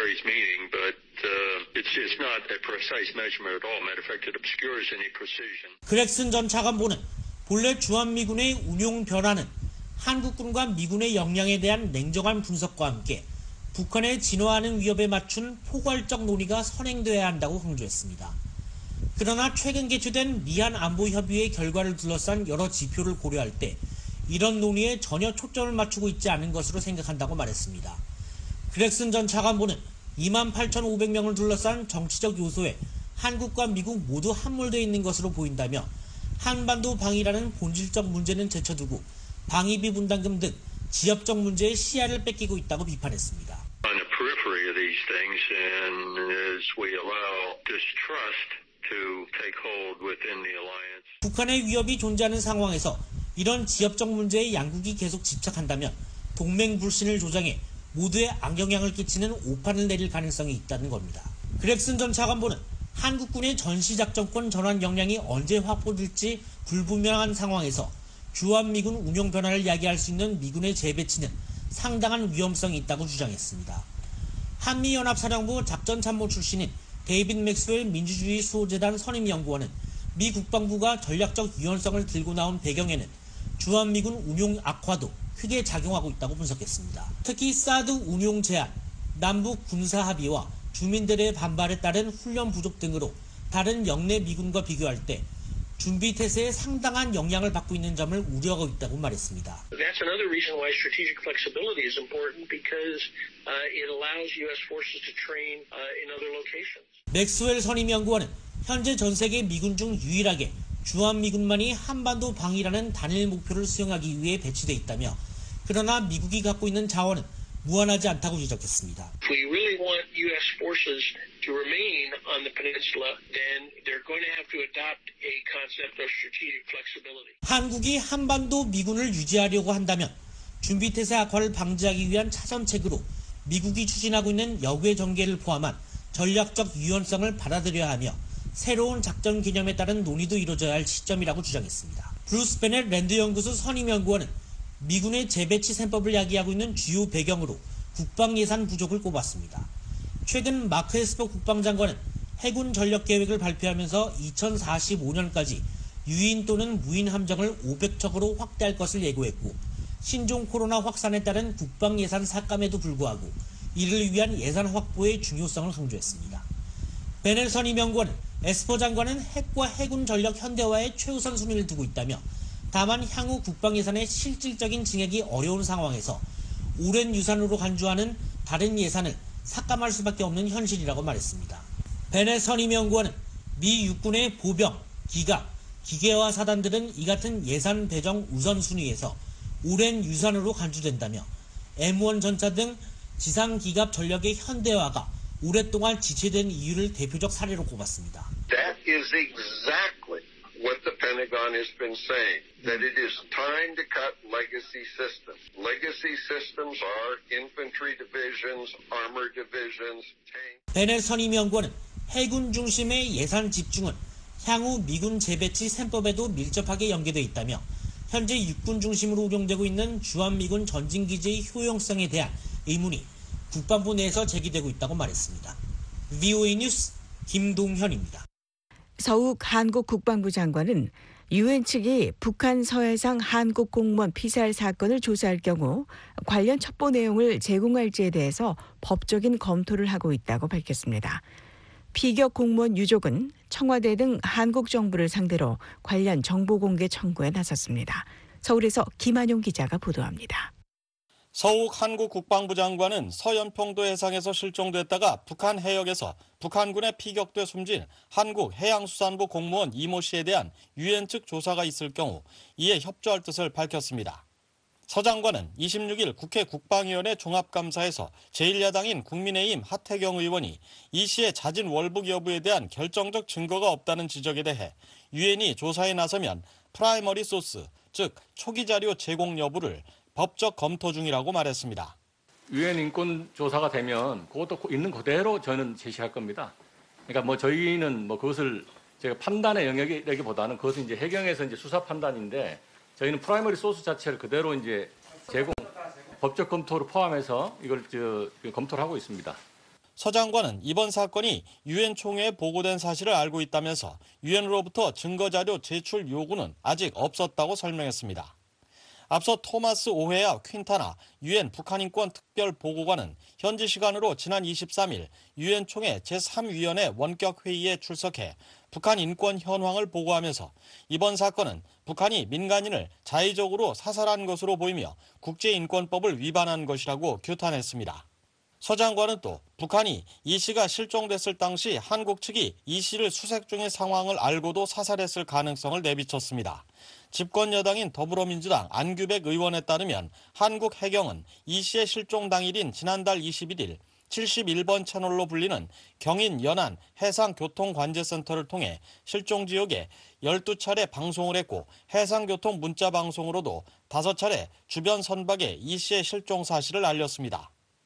그렉슨 전 차관보는 본래 주한미군의 운용 변화는 한국군과 미군의 역량에 대한 냉정한 분석과 함께 북한의 진화하는 위협에 맞춘 포괄적 논의가 선행돼야 한다고 강조했습니다. 그러나 최근 개최된 미한 안보협의회 결과를 둘러싼 여러 지표를 고려할 때 이런 논의에 전혀 초점을 맞추고 있지 않은 것으로 생각한다고 말했습니다. 그렉슨 전 차관보는 28,500명을 둘러싼 정치적 요소에 한국과 미국 모두 함몰되어 있는 것으로 보인다며 한반도 방위라는 본질적 문제는 제쳐두고 방위비 분담금 등 지역적 문제에 시야를 뺏기고 있다고 비판했습니다. 북한의 위협이 존재하는 상황에서 이런 지역적 문제에 양국이 계속 집착한다면 동맹 불신을 조장해 모두에 악영향을 끼치는 오판을 내릴 가능성이 있다는 겁니다. 그렉슨 전 차관보는 한국군의 전시작전권 전환 역량이 언제 확보될지 불분명한 상황에서 주한미군 운용 변화를 야기할 수 있는 미군의 재배치는 상당한 위험성이 있다고 주장했습니다. 한미연합사령부 작전참모 출신인 데이빗 맥스웰 민주주의 수호재단 선임연구원은 미 국방부가 전략적 유연성을 들고 나온 배경에는 주한미군 운용 악화도 크게 작용하고 있다고 분석했습니다. 특히 사드 운용 제한, 남북 군사 합의와 주민들의 반발에 따른 훈련 부족 등으로 다른 영내 미군과 비교할 때 준비 태세에 상당한 영향을 받고 있는 점을 우려하고 있다고 말했습니다. That's another reason why strategic flexibility is important because it allows U.S. forces to train in other locations. 맥스웰 선임연구원은 현재 전 세계 미군 중 유일하게 주한미군만이 한반도 방위라는 단일 목표를 수행하기 위해 배치돼 있다며 그러나 미국이 갖고 있는 자원은 무한하지 않다고 지적했습니다. If we really want U.S. forces to remain on the peninsula, then they're going to have to adopt a concept of strategic flexibility. 한국이 한반도 미군을 유지하려고 한다면 준비태세 악화를 방지하기 위한 차선책으로 미국이 추진하고 있는 역외 전개를 포함한 전략적 유연성을 받아들여야 하며 새로운 작전 개념에 따른 논의도 이루어져야 할 시점이라고 주장했습니다. 브루스 베넷 랜드 연구소 선임연구원은 미군의 재배치 셈법을 야기하고 있는 주요 배경으로 국방 예산 부족을 꼽았습니다. 최근 마크 에스퍼 국방장관은 해군 전력 계획을 발표하면서 2045년까지 유인 또는 무인 함정을 500척으로 확대할 것을 예고했고 신종 코로나 확산에 따른 국방 예산 삭감에도 불구하고 이를 위한 예산 확보의 중요성을 강조했습니다. 베넬 선임연구원은 에스퍼 장관은 핵과 해군 전력 현대화에 최우선 순위를 두고 있다며 다만 향후 국방 예산의 실질적인 증액이 어려운 상황에서 오랜 유산으로 간주하는 다른 예산을 삭감할 수밖에 없는 현실이라고 말했습니다. 베넷 선임연구원은 미 육군의 보병, 기갑, 기계화 사단들은 이 같은 예산 배정 우선순위에서 오랜 유산으로 간주된다며 M1 전차 등 지상기갑 전력의 현대화가 오랫동안 지체된 이유를 대표적 사례로 꼽았습니다. That is exactly what the Pentagon has been saying, that it is time to cut legacy systems. Legacy systems are infantry divisions, armor divisions, tanks. 베넬 선임연구원은 해군 중심의 예산 집중은 향후 미군 재배치 셈법에도 밀접하게 연계되어 있다며 현재 육군 중심으로 운영되고 있는 주한미군 전진기지의 효용성에 대한 의문이 국방부 내에서 제기되고 있다고 말했습니다. VOA 뉴스 김동현입니다. 서욱 한국 국방부 장관은 유엔 측이 북한 서해상 한국 공무원 피살 사건을 조사할 경우 관련 첩보 내용을 제공할지에 대해서 법적인 검토를 하고 있다고 밝혔습니다. 피격 공무원 유족은 청와대 등 한국 정부를 상대로 관련 정보 공개 청구에 나섰습니다. 서울에서 김한용 기자가 보도합니다. 서욱 한국 국방부 장관은 서연평도 해상에서 실종됐다가 북한 해역에서 북한군에 피격돼 숨진 한국 해양수산부 공무원 이모 씨에 대한 유엔 측 조사가 있을 경우 이에 협조할 뜻을 밝혔습니다. 서 장관은 26일 국회 국방위원회 종합감사에서 제1야당인 국민의힘 하태경 의원이 이 씨의 자진 월북 여부에 대한 결정적 증거가 없다는 지적에 대해 유엔이 조사에 나서면 프라이머리 소스, 즉 초기 자료 제공 여부를 법적 검토 중이라고 말했습니다. 유엔 인권 조사가 되면 그것도 있는 그대로 저는 제시할 겁니다. 그러니까 저희는 그것을 제가 판단의 영역이라기보다는 그것은 이제 해경에서 이제 수사 판단인데 저희는 프라이머리 소스 자체를 그대로 이제 제공 법적 검토를 포함해서 이걸 검토를 하고 있습니다. 서 장관은 이번 사건이 유엔 총회에 보고된 사실을 알고 있다면서 유엔으로부터 증거 자료 제출 요구는 아직 없었다고 설명했습니다. 앞서 토마스 오헤아 퀸타나 유엔 북한인권 특별보고관은 현지 시간으로 지난 23일 유엔 총회 제3위원회 원격 회의에 출석해 북한 인권 현황을 보고하면서 이번 사건은 북한이 민간인을 자의적으로 사살한 것으로 보이며 국제인권법을 위반한 것이라고 규탄했습니다. 서 장관은 또 북한이 이 씨가 실종됐을 당시 한국 측이 이 씨를 수색 중인 상황을 알고도 사살했을 가능성을 내비쳤습니다. 집권 여당인 더불어민주당 안규백 의원에 따르면 한국 해경은 이 씨의 실종 당일인 지난달 21일 71번 채널로 불리는 경인 연안 해상교통관제센터를 통해 실종 지역에 12차례 방송을 했고 해상교통 문자 방송으로도 5차례 주변 선박에 이 씨의 실종 사실을 알렸습니다.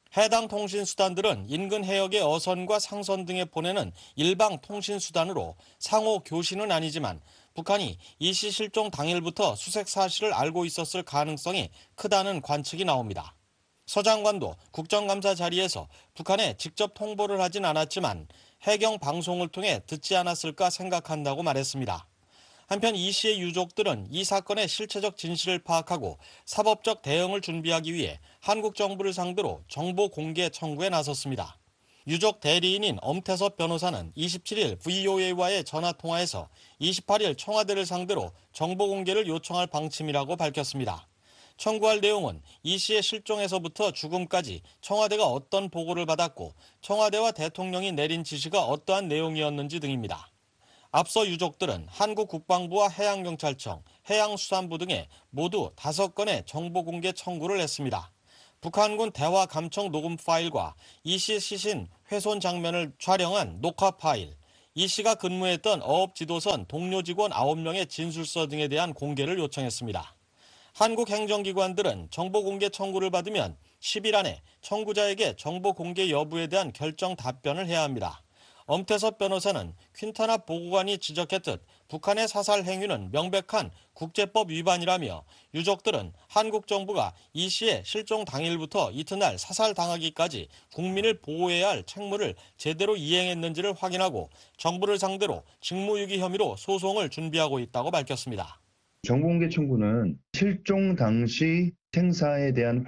해당 통신수단들은 인근 해역의 어선과 상선 등에 보내는 일방 통신수단으로 상호 교신은 아니지만 북한이 이 씨 실종 당일부터 수색 사실을 알고 있었을 가능성이 크다는 관측이 나옵니다. 서 장관도 국정감사 자리에서 북한에 직접 통보를 하진 않았지만 해경 방송을 통해 듣지 않았을까 생각한다고 말했습니다. 한편 이 씨의 유족들은 이 사건의 실체적 진실을 파악하고 사법적 대응을 준비하기 위해 한국 정부를 상대로 정보 공개 청구에 나섰습니다. 유족 대리인인 엄태섭 변호사는 27일 VOA와의 전화통화에서 28일 청와대를 상대로 정보 공개를 요청할 방침이라고 밝혔습니다. 청구할 내용은 이 씨의 실종에서부터 죽음까지 청와대가 어떤 보고를 받았고 청와대와 대통령이 내린 지시가 어떠한 내용이었는지 등입니다. 앞서 유족들은 한국 국방부와 해양경찰청, 해양수산부 등에 모두 5건의 정보공개 청구를 했습니다. 북한군 대화감청 녹음 파일과 이 씨 시신 훼손 장면을 촬영한 녹화 파일, 이 씨가 근무했던 어업지도선 동료 직원 9명의 진술서 등에 대한 공개를 요청했습니다. 한국 행정기관들은 정보공개 청구를 받으면 10일 안에 청구자에게 정보공개 여부에 대한 결정 답변을 해야 합니다. 엄태섭 변호사는 퀸타나 보고관이 지적했듯 북한의 사살 행위는 명백한 국제법 위반이라며 유족들은 한국 정부가 이 씨의 실종 당일부터 이튿날 사살당하기까지 국민을 보호해야 할 책무를 제대로 이행했는지를 확인하고 정부를 상대로 직무유기 혐의로 소송을 준비하고 있다고 밝혔습니다. 정보공개 청구는 실종 당시 생사에 대한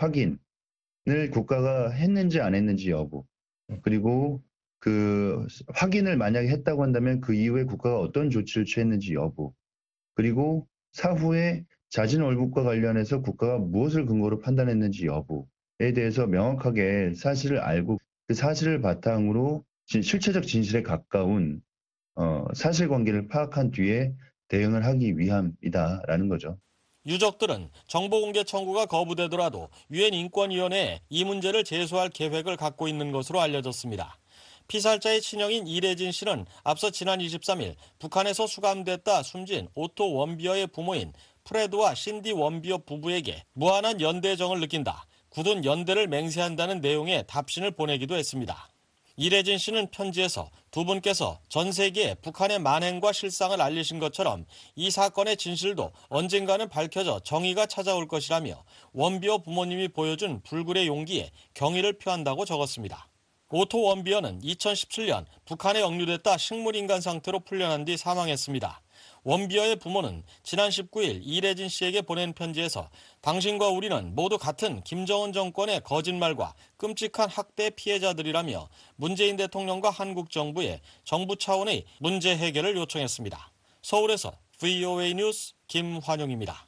확인을 국가가 했는지 안 했는지 여부, 그리고 그 확인을 만약에 했다고 한다면 그 이후에 국가가 어떤 조치를 취했는지 여부, 그리고 사후에 자진 월북과 관련해서 국가가 무엇을 근거로 판단했는지 여부에 대해서 명확하게 사실을 알고 그 사실을 바탕으로 실체적 진실에 가까운 사실관계를 파악한 뒤에 대응을 하기 위함이다라는 거죠. 유족들은 정보공개 청구가 거부되더라도 유엔 인권위원회에 이 문제를 제소할 계획을 갖고 있는 것으로 알려졌습니다. 피살자의 친형인 이래진 씨는 앞서 지난 23일 북한에서 수감됐다 숨진 오토 원비어의 부모인 프레드와 신디 원비어 부부에게 무한한 연대정을 느낀다, 굳은 연대를 맹세한다는 내용의 답신을 보내기도 했습니다. 이래진 씨는 편지에서 두 분께서 전 세계에 북한의 만행과 실상을 알리신 것처럼 이 사건의 진실도 언젠가는 밝혀져 정의가 찾아올 것이라며 원비어 부모님이 보여준 불굴의 용기에 경의를 표한다고 적었습니다. 오토 원비어는 2017년 북한에 억류됐다 식물인간 상태로 풀려난 뒤 사망했습니다. 원비어의 부모는 지난 19일 이래진 씨에게 보낸 편지에서 당신과 우리는 모두 같은 김정은 정권의 거짓말과 끔찍한 학대 피해자들이라며 문재인 대통령과 한국 정부에 정부 차원의 문제 해결을 요청했습니다. 서울에서 VOA 뉴스 김환용입니다.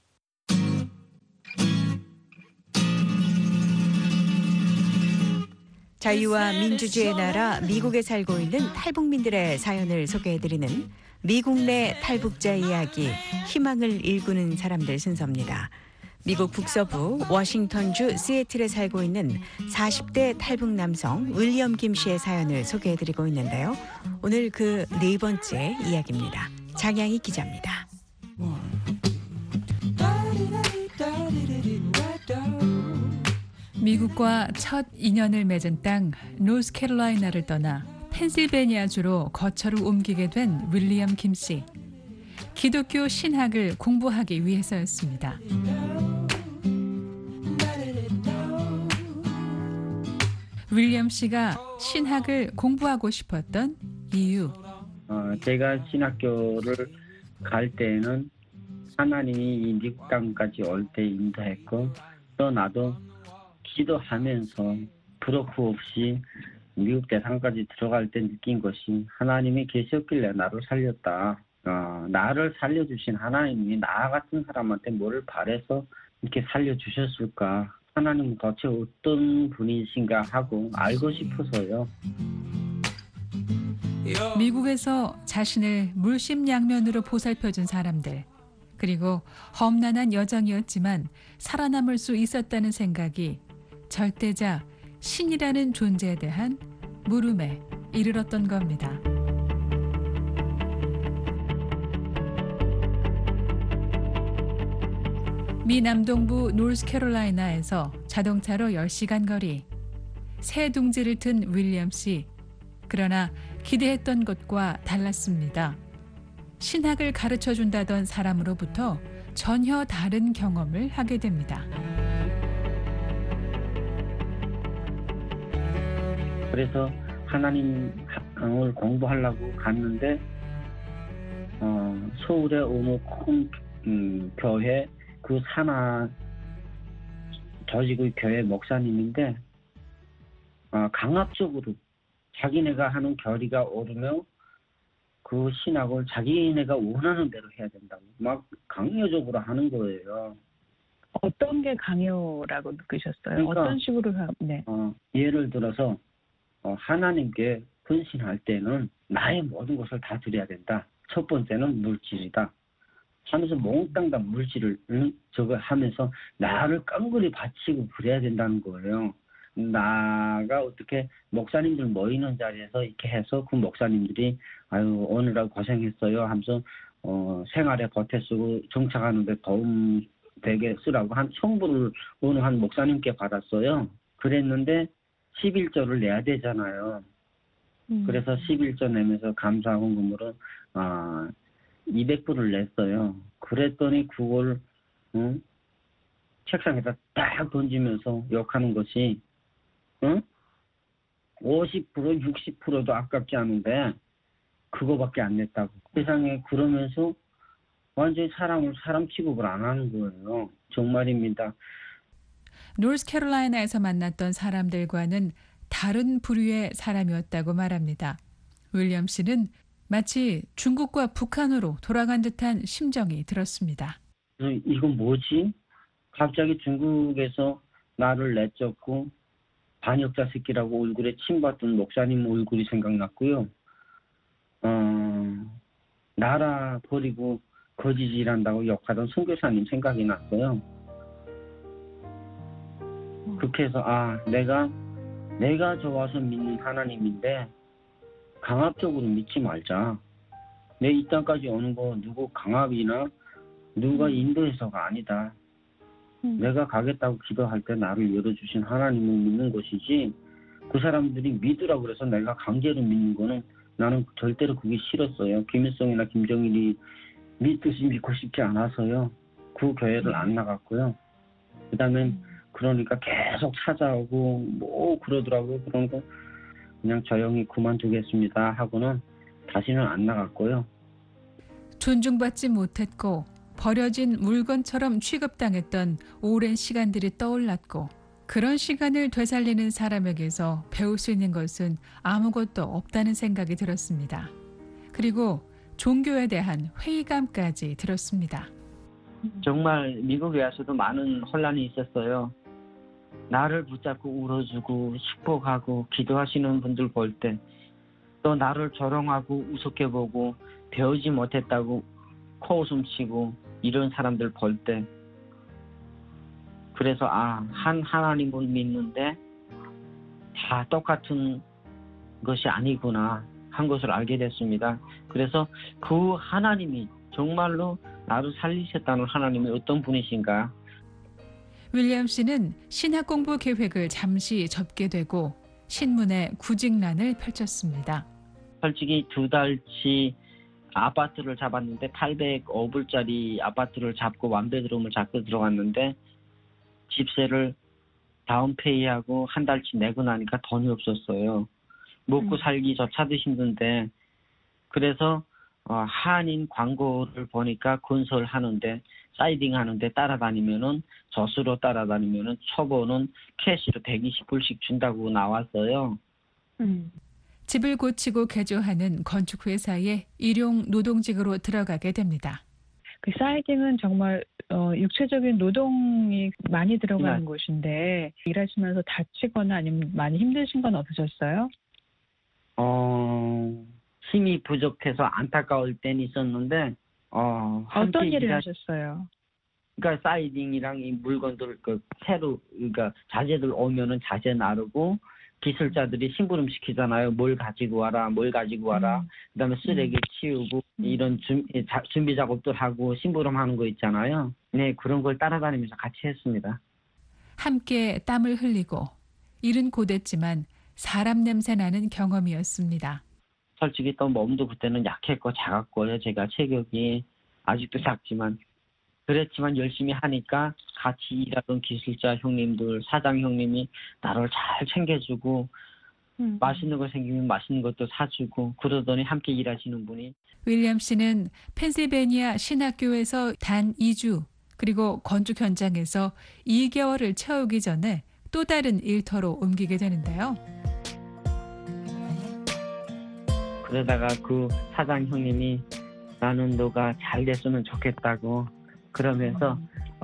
자유와 민주주의의 나라 미국에 살고 있는 탈북민들의 사연을 소개해드리는 미국 내 탈북자 이야기, 희망을 일구는 사람들 순서입니다. 미국 북서부 워싱턴주 시애틀에 살고 있는 40대 탈북 남성 윌리엄 김 씨의 사연을 소개해드리고 있는데요. 오늘 그 4번째 이야기입니다. 장양희 기자입니다. 미국과 첫 인연을 맺은 땅 노스캐롤라이나를 떠나 펜실베니아주로 거처를 옮기게 된 윌리엄 김 씨. 기독교 신학을 공부하기 위해서였습니다. 윌리엄 씨가 신학을 공부하고 싶었던 이유. 제가 신학교를 갈 때는 하나님이 이 미국 땅까지 올 때 인도했고 또 나도 기도하면서 부러크 없이 미국 대상까지 들어갈 때 느낀 것이 하나님이 계셨길래 나를 살렸다. 나를 살려주신 하나님이 나 같은 사람한테 뭐를 바래서 이렇게 살려주셨을까. 하나님은 도대체 어떤 분이신가 하고 알고 싶어서요. 미국에서 자신을 물심양면으로 보살펴준 사람들, 그리고 험난한 여정이었지만 살아남을 수 있었다는 생각이 절대자 신이라는 존재에 대한 물음에 이르렀던 겁니다. 미 남동부 노스캐롤라이나에서 자동차로 10시간 거리. 새 둥지를 튼 윌리엄 씨. 그러나 기대했던 것과 달랐습니다. 신학을 가르쳐준다던 사람으로부터 전혀 다른 경험을 하게 됩니다. 그래서 하나님을 공부하려고 갔는데 서울의 어느 큰 교회 그 산하 조직의 교회 목사님인데 강압적으로 자기네가 하는 결의가 오르며 그 신학을 자기네가 원하는 대로 해야 된다고 막 강요적으로 하는 거예요. 어떤 게 강요라고 느끼셨어요? 그러니까, 어떤 식으로? 네. 예를 들어서 하나님께 헌신할 때는 나의 모든 것을 다 드려야 된다. 첫 번째는 물질이다. 하면서 몽땅 다 물질을 저거 하면서 나를 깡그리 바치고 그래야 된다는 거예요. 나가 어떻게 목사님들 모이는 자리에서 이렇게 해서 그 목사님들이 아유 오늘하고 고생했어요 하면서 생활에 보태 쓰고 정착하는데 도움 되게 쓰라고 한 성부를 어느 한 목사님께 받았어요. 그랬는데 11조를 내야 되잖아요. 그래서 11조 내면서 감사 헌금으로 200불을 냈어요. 그랬더니 그걸 책상에다 딱 던지면서 욕하는 것이 50% 60%도 아깝지 않은데 그거밖에 안 냈다고. 세상에 그러면서 완전히 사람을 사람 취급을 안 하는 거예요. 정말입니다. 노스캐롤라이나에서 만났던 사람들과는 다른 부류의 사람이었다고 말합니다. 윌리엄 씨는 마치 중국과 북한으로 돌아간 듯한 심정이 들었습니다. 이건 뭐지? 갑자기 중국에서 나를 내쫓고 반역자 새끼라고 얼굴에 침봤던 목사님 얼굴이 생각났고요. 나라 버리고 거지질한다고 욕하던 선교사님 생각이 났어요. 그렇게 해서 내가 좋아서 믿는 하나님인데 강압적으로 믿지 말자. 내 이 땅까지 오는 거 누구 강압이나 누가 인도해서가 아니다. 내가 가겠다고 기도할 때 나를 열어주신 하나님을 믿는 것이지 그 사람들이 믿으라고 그래서 내가 강제로 믿는 거는 나는 절대로 그게 싫었어요. 김일성이나 김정일이 믿듯이 믿고 싶지 않아서요. 그 교회를 안 나갔고요. 그 다음에 그러니까 계속 찾아오고 뭐 그러더라고요. 그런 거 그냥 조용히 그만두겠습니다 하고는 다시는 안 나갔고요. 존중받지 못했고 버려진 물건처럼 취급당했던 오랜 시간들이 떠올랐고 그런 시간을 되살리는 사람에게서 배울 수 있는 것은 아무것도 없다는 생각이 들었습니다. 그리고 종교에 대한 회의감까지 들었습니다. 정말 미국에 와서도 많은 혼란이 있었어요. 나를 붙잡고 울어주고 축복하고 기도하시는 분들 볼 때 또 나를 조롱하고 우습게 보고 배우지 못했다고 코웃음 치고 이런 사람들 볼 때 그래서 한 하나님을 믿는데 다 똑같은 것이 아니구나 한 것을 알게 됐습니다. 그래서 그 하나님이 정말로 나를 살리셨다는 하나님이 어떤 분이신가. 윌리엄 씨는 신학 공부 계획을 잠시 접게 되고 신문에 구직란을 펼쳤습니다. 솔직히 2달치 아파트를 잡았는데 805불짜리 아파트를 잡고 완베드룸을 잡고 들어갔는데 집세를 다운페이하고 한 달치 내고 나니까 돈이 없었어요. 먹고 살기조차도 힘든데 그래서 한인 광고를 보니까 건설하는데 사이딩 하는데 따라다니면은 저수로 따라다니면은 초보는 캐시로 120불씩 준다고 나왔어요. 집을 고치고 개조하는 건축회사에 일용 노동직으로 들어가게 됩니다. 그 사이딩은 정말 육체적인 노동이 많이 들어가는 곳인데 일하시면서 다치거나 아니면 많이 힘드신 건 없으셨어요? 힘이 부족해서 안타까울 때는 있었는데 어떤 일을 하셨어요? 그러니까 사이딩이랑 이 물건들 그러니까 자재들 오면은 자재 나르고 기술자들이 심부름 시키잖아요. 뭘 가지고 와라. 그다음에 쓰레기 치우고 이런 준비 작업들 하고 심부름 하는 거 있잖아요. 네, 그런 걸 따라다니면서 같이 했습니다. 함께 땀을 흘리고 일은 고됐지만 사람 냄새 나는 경험이었습니다. 솔직히 또 몸도 그때는 약했고 작았고요. 제가 체격이 아직도 작지만 그랬지만 열심히 하니까 같이 일하던 기술자 형님들, 사장 형님이 나를 잘 챙겨주고 맛있는 거 생기면 맛있는 것도 사주고 그러더니 함께 일하시는 분이 윌리엄 씨는 펜실베니아 신학교에서 단 2주 그리고 건축 현장에서 2개월을 채우기 전에 또 다른 일터로 옮기게 되는데요. 그러다가 그 사장 형님이 나는 너가 잘 됐으면 좋겠다고 그러면서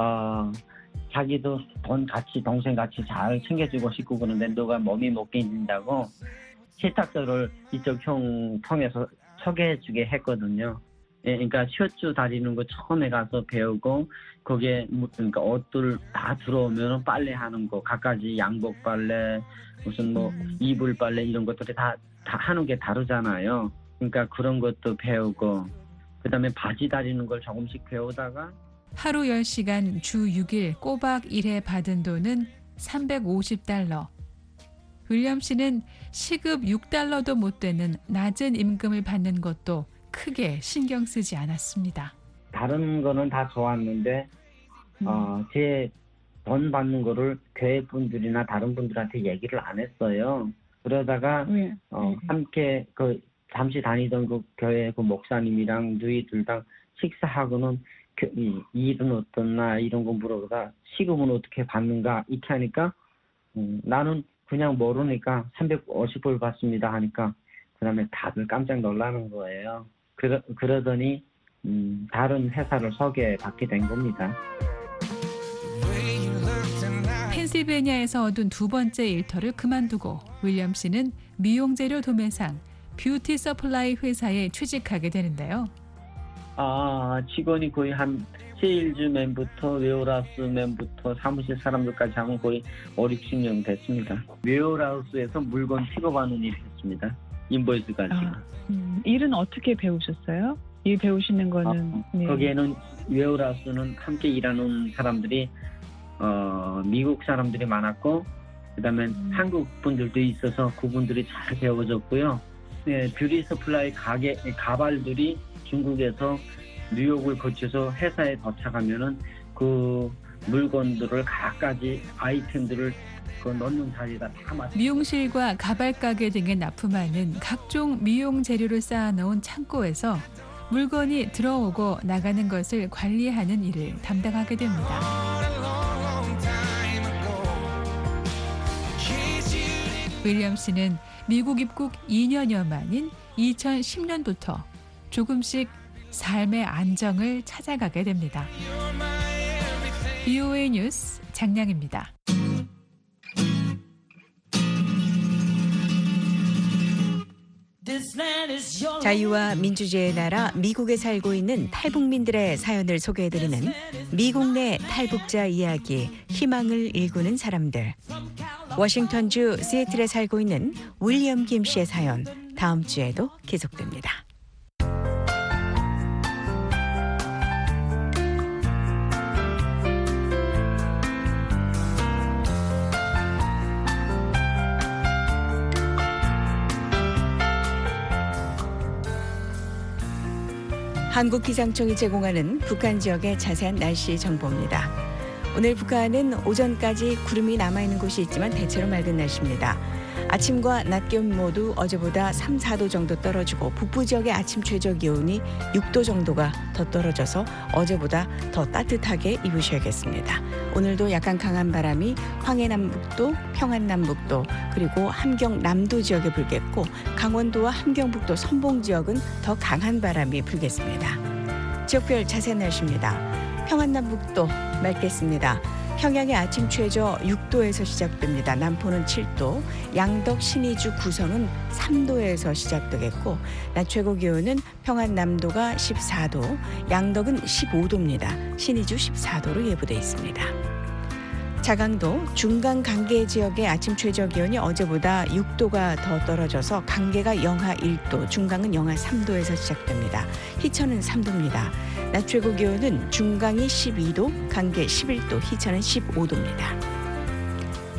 자기도 돈 같이 동생 같이 잘 챙겨주고 싶고 그런데 너가 몸이 못 견딘다고 세탁소를 이쪽 형 통해서 소개해주게 했거든요. 예, 그러니까 셔츠 다리는 거 처음에 가서 배우고 거기에 그러니까 옷들 다 들어오면 빨래하는 거 갖가지 양복 빨래 무슨 뭐 이불 빨래 이런 것들이 다 하는 게 다르잖아요. 그러니까 그런 것도 배우고 그다음에 바지 다리는 걸 조금씩 배우다가 하루 10시간 주 6일 꼬박 일해 받은 돈은 $350. 윌리엄 씨는 시급 $6도 못 되는 낮은 임금을 받는 것도 크게 신경 쓰지 않았습니다. 다른 거는 다 좋았는데 제 돈 받는 거를 교회 분들이나 다른 분들한테 얘기를 안 했어요. 그러다가 함께 그 잠시 다니던 그 교회 그 목사님이랑 누이들랑 식사하고는 일은 어떻나 이런 거 물어보다 시급은 어떻게 받는가 이렇게 하니까 나는 그냥 모르니까 350불 받습니다 하니까 그다음에 다들 깜짝 놀라는 거예요. 그러더니 다른 회사를 소개받게 된 겁니다. 펜실베니아에서 얻은 두 번째 일터를 그만두고 윌리엄 씨는 미용재료 도매상 뷰티 서플라이 회사에 취직하게 되는데요. 직원이 거의 한 세일즈맨부터 웨어하우스맨부터 사무실 사람들까지 하면 거의 5-60명 됐습니다. 웨어하우스에서 물건 픽업하는 일을 했습니다. 인보이스 가지고. 일은 어떻게 배우셨어요? 일 배우시는 거는 거기에는 웨어하우스는 함께 일하는 사람들이 미국 사람들이 많았고 그다음에 한국 분들도 있어서 그분들이 잘 배워줬고요. 뷰티 서플라이 가발들이 중국에서 뉴욕을 거쳐서 회사에 도착하면은 그 물건들을 각가지 아이템들을 그 넣는 자리에다 다 맞춰. 미용실과 가발 가게 등에 납품하는 각종 미용 재료를 쌓아놓은 창고에서 물건이 들어오고 나가는 것을 관리하는 일을 담당하게 됩니다. 윌리엄 씨는 미국 입국 2년여 만인 2010년부터 조금씩 삶의 안정을 찾아가게 됩니다. BOA 뉴스 장량입니다. 자유와 민주주의의 나라 미국에 살고 있는 탈북민들의 사연을 소개해드리는 미국 내 탈북자 이야기, 희망을 일구는 사람들. 워싱턴주 시애틀에 살고 있는 윌리엄 김 씨의 사연, 다음 주에도 계속됩니다. 한국기상청이 제공하는 북한 지역의 자세한 날씨 정보입니다. 오늘 북한은 오전까지 구름이 남아있는 곳이 있지만 대체로 맑은 날씨입니다. 아침과 낮 기온 모두 어제보다 3, 4도 정도 떨어지고 북부 지역의 아침 최저 기온이 6도 정도가 더 떨어져서 어제보다 더 따뜻하게 입으셔야겠습니다. 오늘도 약간 강한 바람이 황해남북도, 평안남북도 그리고 함경남도 지역에 불겠고 강원도와 함경북도 선봉 지역은 더 강한 바람이 불겠습니다. 지역별 자세한 날씨입니다. 평안남북도 맑겠습니다. 평양의 아침 최저 6도에서 시작됩니다. 남포는 7도, 양덕, 신의주, 구성은 3도에서 시작되겠고 낮 최고 기온은 평안남도가 14도, 양덕은 15도입니다. 신의주 14도로 예보돼 있습니다. 자강도, 중강 강계 지역의 아침 최저 기온이 어제보다 6도가 더 떨어져서 강계가 영하 1도, 중강은 영하 3도에서 시작됩니다. 희천은 3도입니다. 낮 최고 기온은 중강이 12도, 강계 11도, 희천은 15도입니다.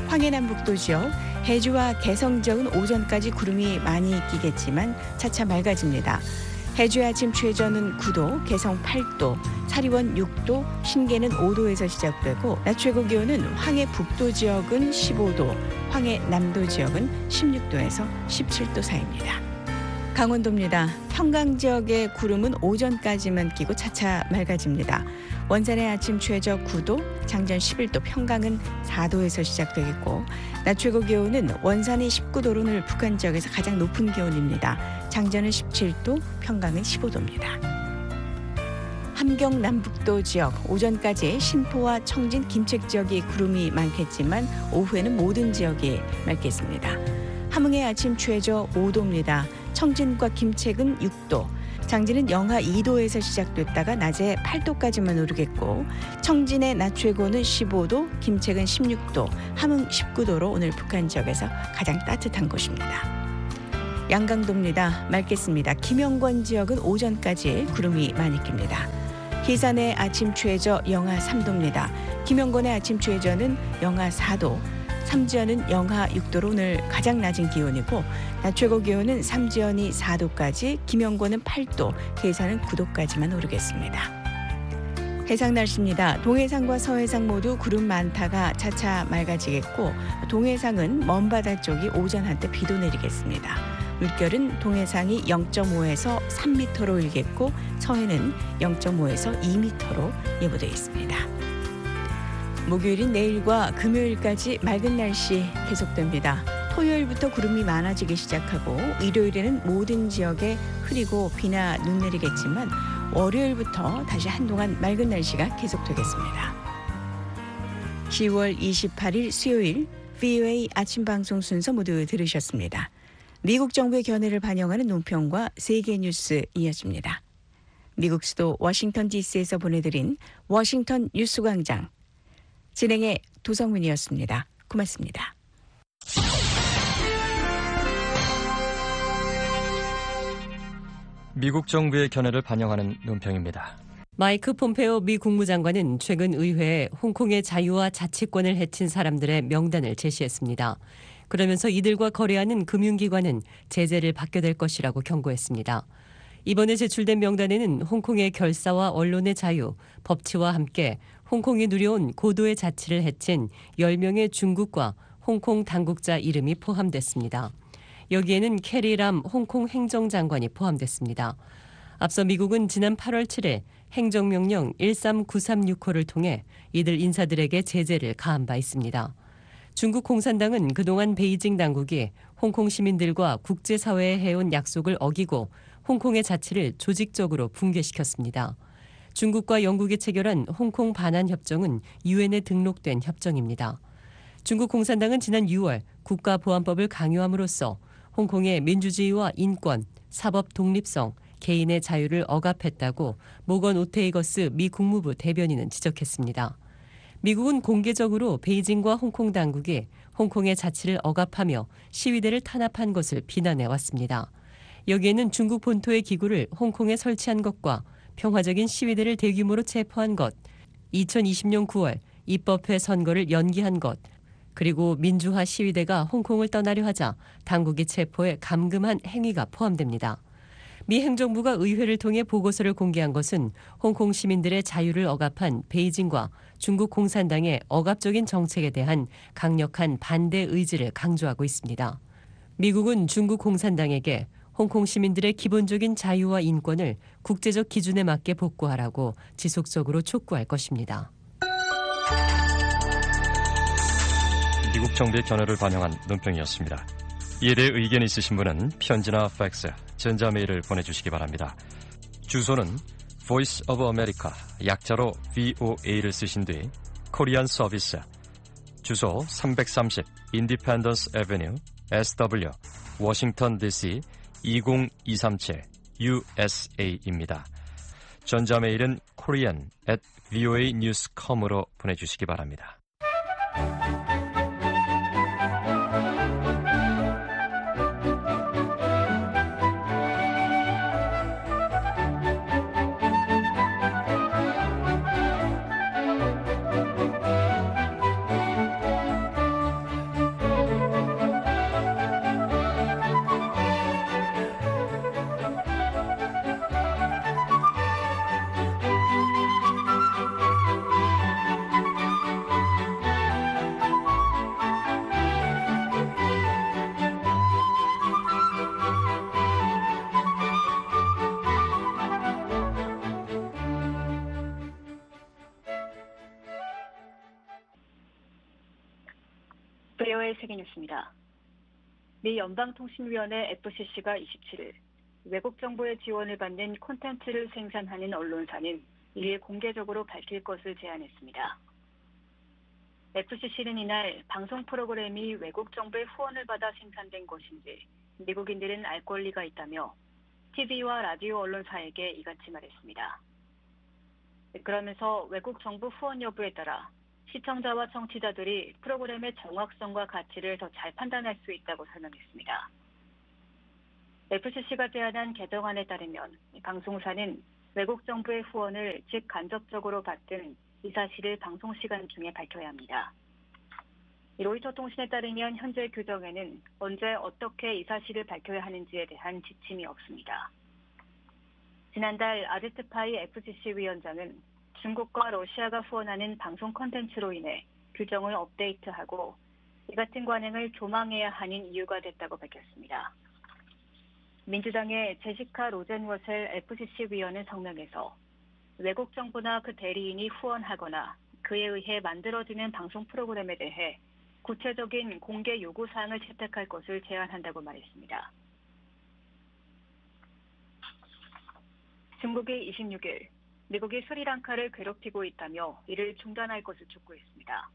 황해남북도 지역 해주와 개성 지역은 오전까지 구름이 많이 끼겠지만 차차 맑아집니다. 해주의 아침 최저는 9도, 개성 8도, 사리원 6도, 신계는 5도에서 시작되고 낮 최고 기온은 황해 북도 지역은 15도, 황해 남도 지역은 16도에서 17도 사이입니다. 강원도입니다. 평강 지역의 구름은 오전까지만 끼고 차차 맑아집니다. 원산의 아침 최저 9도, 장전 11도, 평강은 4도에서 시작되겠고 낮 최고 기온은 원산이 19도로 오늘 북한 지역에서 가장 높은 기온입니다. 장전은 17도, 평강은 15도입니다. 함경 남북도 지역 오전까지 신포와 청진, 김책 지역이 구름이 많겠지만 오후에는 모든 지역이 맑겠습니다. 함흥의 아침 최저 5도입니다. 청진과 김책은 6도, 장진은 영하 2도에서 시작됐다가 낮에 8도까지만 오르겠고 청진의 낮 최고는 15도, 김책은 16도, 함흥 19도로 오늘 북한 지역에서 가장 따뜻한 곳입니다. 양강도입니다. 맑겠습니다. 김영권 지역은 오전까지 구름이 많이 낍니다. 희산의 아침 최저 영하 3도입니다. 김영권의 아침 최저는 영하 4도, 삼지연은 영하 6도로 오늘 가장 낮은 기온이고 낮 최고 기온은 삼지연이 4도까지, 김영권은 8도, 해산은 9도까지만 오르겠습니다. 해상 날씨입니다. 동해상과 서해상 모두 구름 많다가 차차 맑아지겠고 동해상은 먼바다 쪽이 오전 한때 비도 내리겠습니다. 물결은 동해상이 0.5에서 3m로 일겠고 서해는 0.5에서 2m로 예보되어 있습니다. 목요일인 내일과 금요일까지 맑은 날씨 계속됩니다. 토요일부터 구름이 많아지기 시작하고 일요일에는 모든 지역에 흐리고 비나 눈 내리겠지만 월요일부터 다시 한동안 맑은 날씨가 계속되겠습니다. 10월 28일 수요일 VOA 아침 방송 순서 모두 들으셨습니다. 미국 정부의 견해를 반영하는 논평과 세계 뉴스 이어집니다. 미국 수도 워싱턴 DC에서 보내드린 워싱턴 뉴스광장. 진행의 도성민이었습니다. 고맙습니다. 미국 정부의 견해를 반영하는 논평입니다. 마이크 폼페오 미 국무장관은 최근 의회에 홍콩의 자유와 자치권을 해친 사람들의 명단을 제시했습니다. 그러면서 이들과 거래하는 금융기관은 제재를 받게 될 것이라고 경고했습니다. 이번에 제출된 명단에는 홍콩의 결사와 언론의 자유, 법치와 함께 홍콩이 누려온 고도의 자치를 해친 10명의 중국과 홍콩 당국자 이름이 포함됐습니다. 여기에는 캐리람 홍콩 행정장관이 포함됐습니다. 앞서 미국은 지난 8월 7일 행정명령 13936호를 통해 이들 인사들에게 제재를 가한 바 있습니다. 중국 공산당은 그동안 베이징 당국이 홍콩 시민들과 국제사회에 해온 약속을 어기고 홍콩의 자치를 조직적으로 붕괴시켰습니다. 중국과 영국이 체결한 홍콩 반환협정은 유엔에 등록된 협정입니다. 중국 공산당은 지난 6월 국가보안법을 강요함으로써 홍콩의 민주주의와 인권, 사법 독립성, 개인의 자유를 억압했다고 모건 오테이거스 미 국무부 대변인은 지적했습니다. 미국은 공개적으로 베이징과 홍콩 당국이 홍콩의 자치를 억압하며 시위대를 탄압한 것을 비난해왔습니다. 여기에는 중국 본토의 기구를 홍콩에 설치한 것과 평화적인 시위대를 대규모로 체포한 것, 2020년 9월 입법회 선거를 연기한 것, 그리고 민주화 시위대가 홍콩을 떠나려 하자 당국이 체포해 감금한 행위가 포함됩니다. 미 행정부가 의회를 통해 보고서를 공개한 것은 홍콩 시민들의 자유를 억압한 베이징과 중국 공산당의 억압적인 정책에 대한 강력한 반대 의지를 강조하고 있습니다. 미국은 중국 공산당에게 홍콩 시민들의 기본적인 자유와 인권을 국제적 기준에 맞게 복구하라고 지속적으로 촉구할 것입니다. 미국 정부의 견해를 반영한 논평이었습니다. 이에 대해 의견이 있으신 분은 편지나 팩스, 전자메일을 보내주시기 바랍니다. 주소는 Voice of America, 약자로 VOA를 쓰신 뒤 코리안 서비스, 주소 330 Independence Avenue, SW, 워싱턴 DC 20237 USA입니다. 전자메일은 korean@voanews.com으로 보내주시기 바랍니다. VOA 세계뉴스입니다. 미 연방통신위원회 FCC가 27일 외국 정보의 지원을 받는 콘텐츠를 생산하는 언론사는 이를 공개적으로 밝힐 것을 제안했습니다. FCC는 이날 방송 프로그램이 외국 정부의 후원을 받아 생산된 것인지 미국인들은 알 권리가 있다며 TV와 라디오 언론사에게 이같이 말했습니다. 그러면서 외국 정부 후원 여부에 따라 시청자와 청취자들이 프로그램의 정확성과 가치를 더 잘 판단할 수 있다고 설명했습니다. FCC가 제안한 개정안에 따르면 방송사는 외국 정부의 후원을 즉 간접적으로 받든 이 사실을 방송 시간 중에 밝혀야 합니다. 로이터 통신에 따르면 현재 규정에는 언제 어떻게 이 사실을 밝혀야 하는지에 대한 지침이 없습니다. 지난달 아제트파이 FCC 위원장은 중국과 러시아가 후원하는 방송 콘텐츠로 인해 규정을 업데이트하고 이 같은 관행을 조망해야 하는 이유가 됐다고 밝혔습니다. 민주당의 제시카 로젠워셀 FCC 위원은 성명에서 외국 정부나 그 대리인이 후원하거나 그에 의해 만들어지는 방송 프로그램에 대해 구체적인 공개 요구사항을 채택할 것을 제안한다고 말했습니다. 중국이 26일 미국이 스리랑카를 괴롭히고 있다며 이를 중단할 것을 촉구했습니다.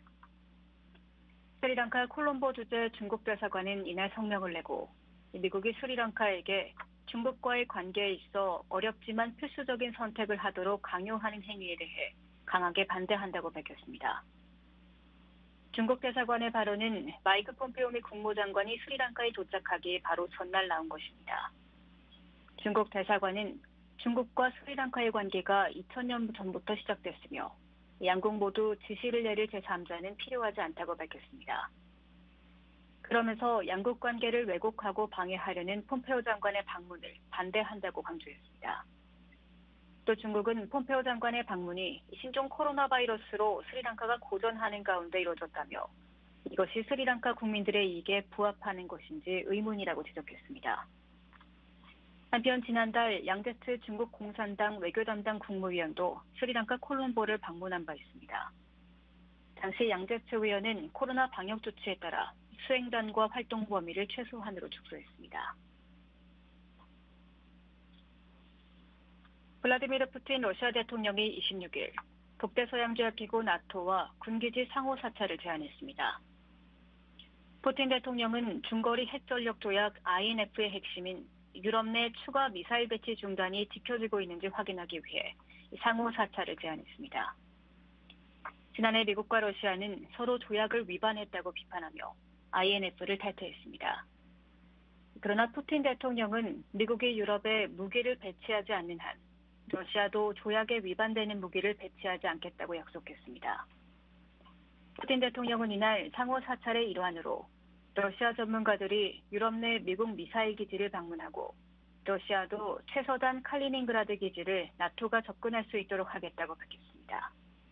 스리랑카 콜롬보 주재 중국 대사관은 이날 성명을 내고 미국이 스리랑카에게 중국과의 관계에 있어 어렵지만 필수적인 선택을 하도록 강요하는 행위에 대해 강하게 반대한다고 밝혔습니다. 중국 대사관의 발언은 마이크 폼페오 미 국무장관이 스리랑카에 도착하기 바로 전날 나온 것입니다. 중국 대사관은 중국과 스리랑카의 관계가 2000년 전부터 시작됐으며 양국 모두 지시를 내릴 제3자는 필요하지 않다고 밝혔습니다. 그러면서 양국 관계를 왜곡하고 방해하려는 폼페오 장관의 방문을 반대한다고 강조했습니다. 또 중국은 폼페오 장관의 방문이 신종 코로나 바이러스로 스리랑카가 고전하는 가운데 이루어졌다며 이것이 스리랑카 국민들의 이익에 부합하는 것인지 의문이라고 지적했습니다. 한편 지난달 양제트 중국 공산당 외교 담당 국무위원도 스리랑카 콜롬보를 방문한 바 있습니다. 당시 양제트 위원은 코로나 방역 조치에 따라 수행단과 활동 범위를 최소한으로 축소했습니다. 블라디미르 푸틴 러시아 대통령이 26일 북대서양조약기구 나토와 군기지 상호 사찰을 제안했습니다. 푸틴 대통령은 중거리 핵전력 조약 INF의 핵심인 유럽 내 추가 미사일 배치 중단이 지켜지고 있는지 확인하기 위해 상호 사찰을 제안했습니다. 지난해 미국과 러시아는 서로 조약을 위반했다고 비판하며 INF를 탈퇴했습니다. 그러나 푸틴 대통령은 미국이 유럽에 무기를 배치하지 않는 한 러시아도 조약에 위반되는 무기를 배치하지 않겠다고 약속했습니다. 푸틴 대통령은 이날 상호 사찰의 일환으로 러시아 전문가들이 유럽 내 미국 미사일 기지를 방문하고 러시아도 최서단 칼리닝그라드 기지를 나토가 접근할 수 있도록 하겠다고 밝혔습니다.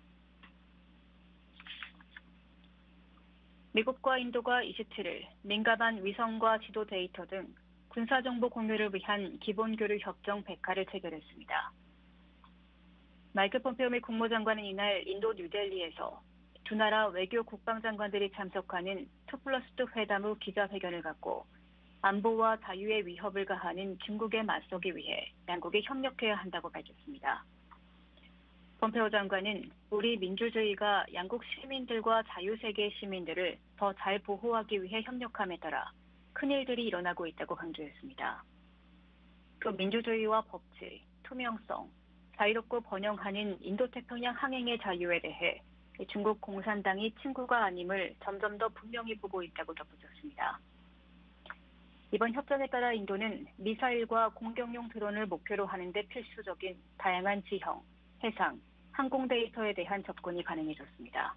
미국과 인도가 27일 민감한 위성과 지도 데이터 등 군사정보 공유를 위한 기본교류 협정 100화를 체결했습니다. 마이크 폼페오 미 국무장관은 이날 인도 뉴델리에서 두 나라 외교 국방장관들이 참석하는 2+2 회담 후 기자회견을 갖고 안보와 자유의 위협을 가하는 중국에 맞서기 위해 양국이 협력해야 한다고 밝혔습니다. 폼페오 장관은 우리 민주주의가 양국 시민들과 자유세계의 시민들을 더 잘 보호하기 위해 협력함에 따라 큰일들이 일어나고 있다고 강조했습니다. 또 민주주의와 법치, 투명성, 자유롭고 번영하는 인도태평양 항행의 자유에 대해 중국 공산당이 친구가 아님을 점점 더 분명히 보고 있다고 덧붙였습니다. 이번 협정에 따라 인도는 미사일과 공격용 드론을 목표로 하는 데 필수적인 다양한 지형, 해상, 항공 데이터에 대한 접근이 가능해졌습니다.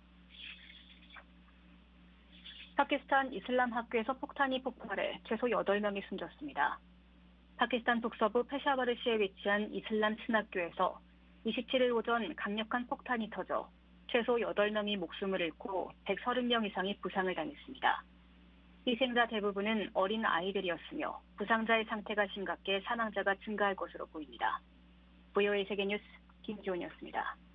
파키스탄 이슬람 학교에서 폭탄이 폭발해 최소 8명이 숨졌습니다. 파키스탄 북서부 페샤와르시에 위치한 이슬람 신학교에서 27일 오전 강력한 폭탄이 터져 최소 8명이 목숨을 잃고 130명 이상이 부상을 당했습니다. 희생자 대부분은 어린 아이들이었으며 부상자의 상태가 심각해 사망자가 증가할 것으로 보입니다. VOA 세계뉴스 김지원이었습니다.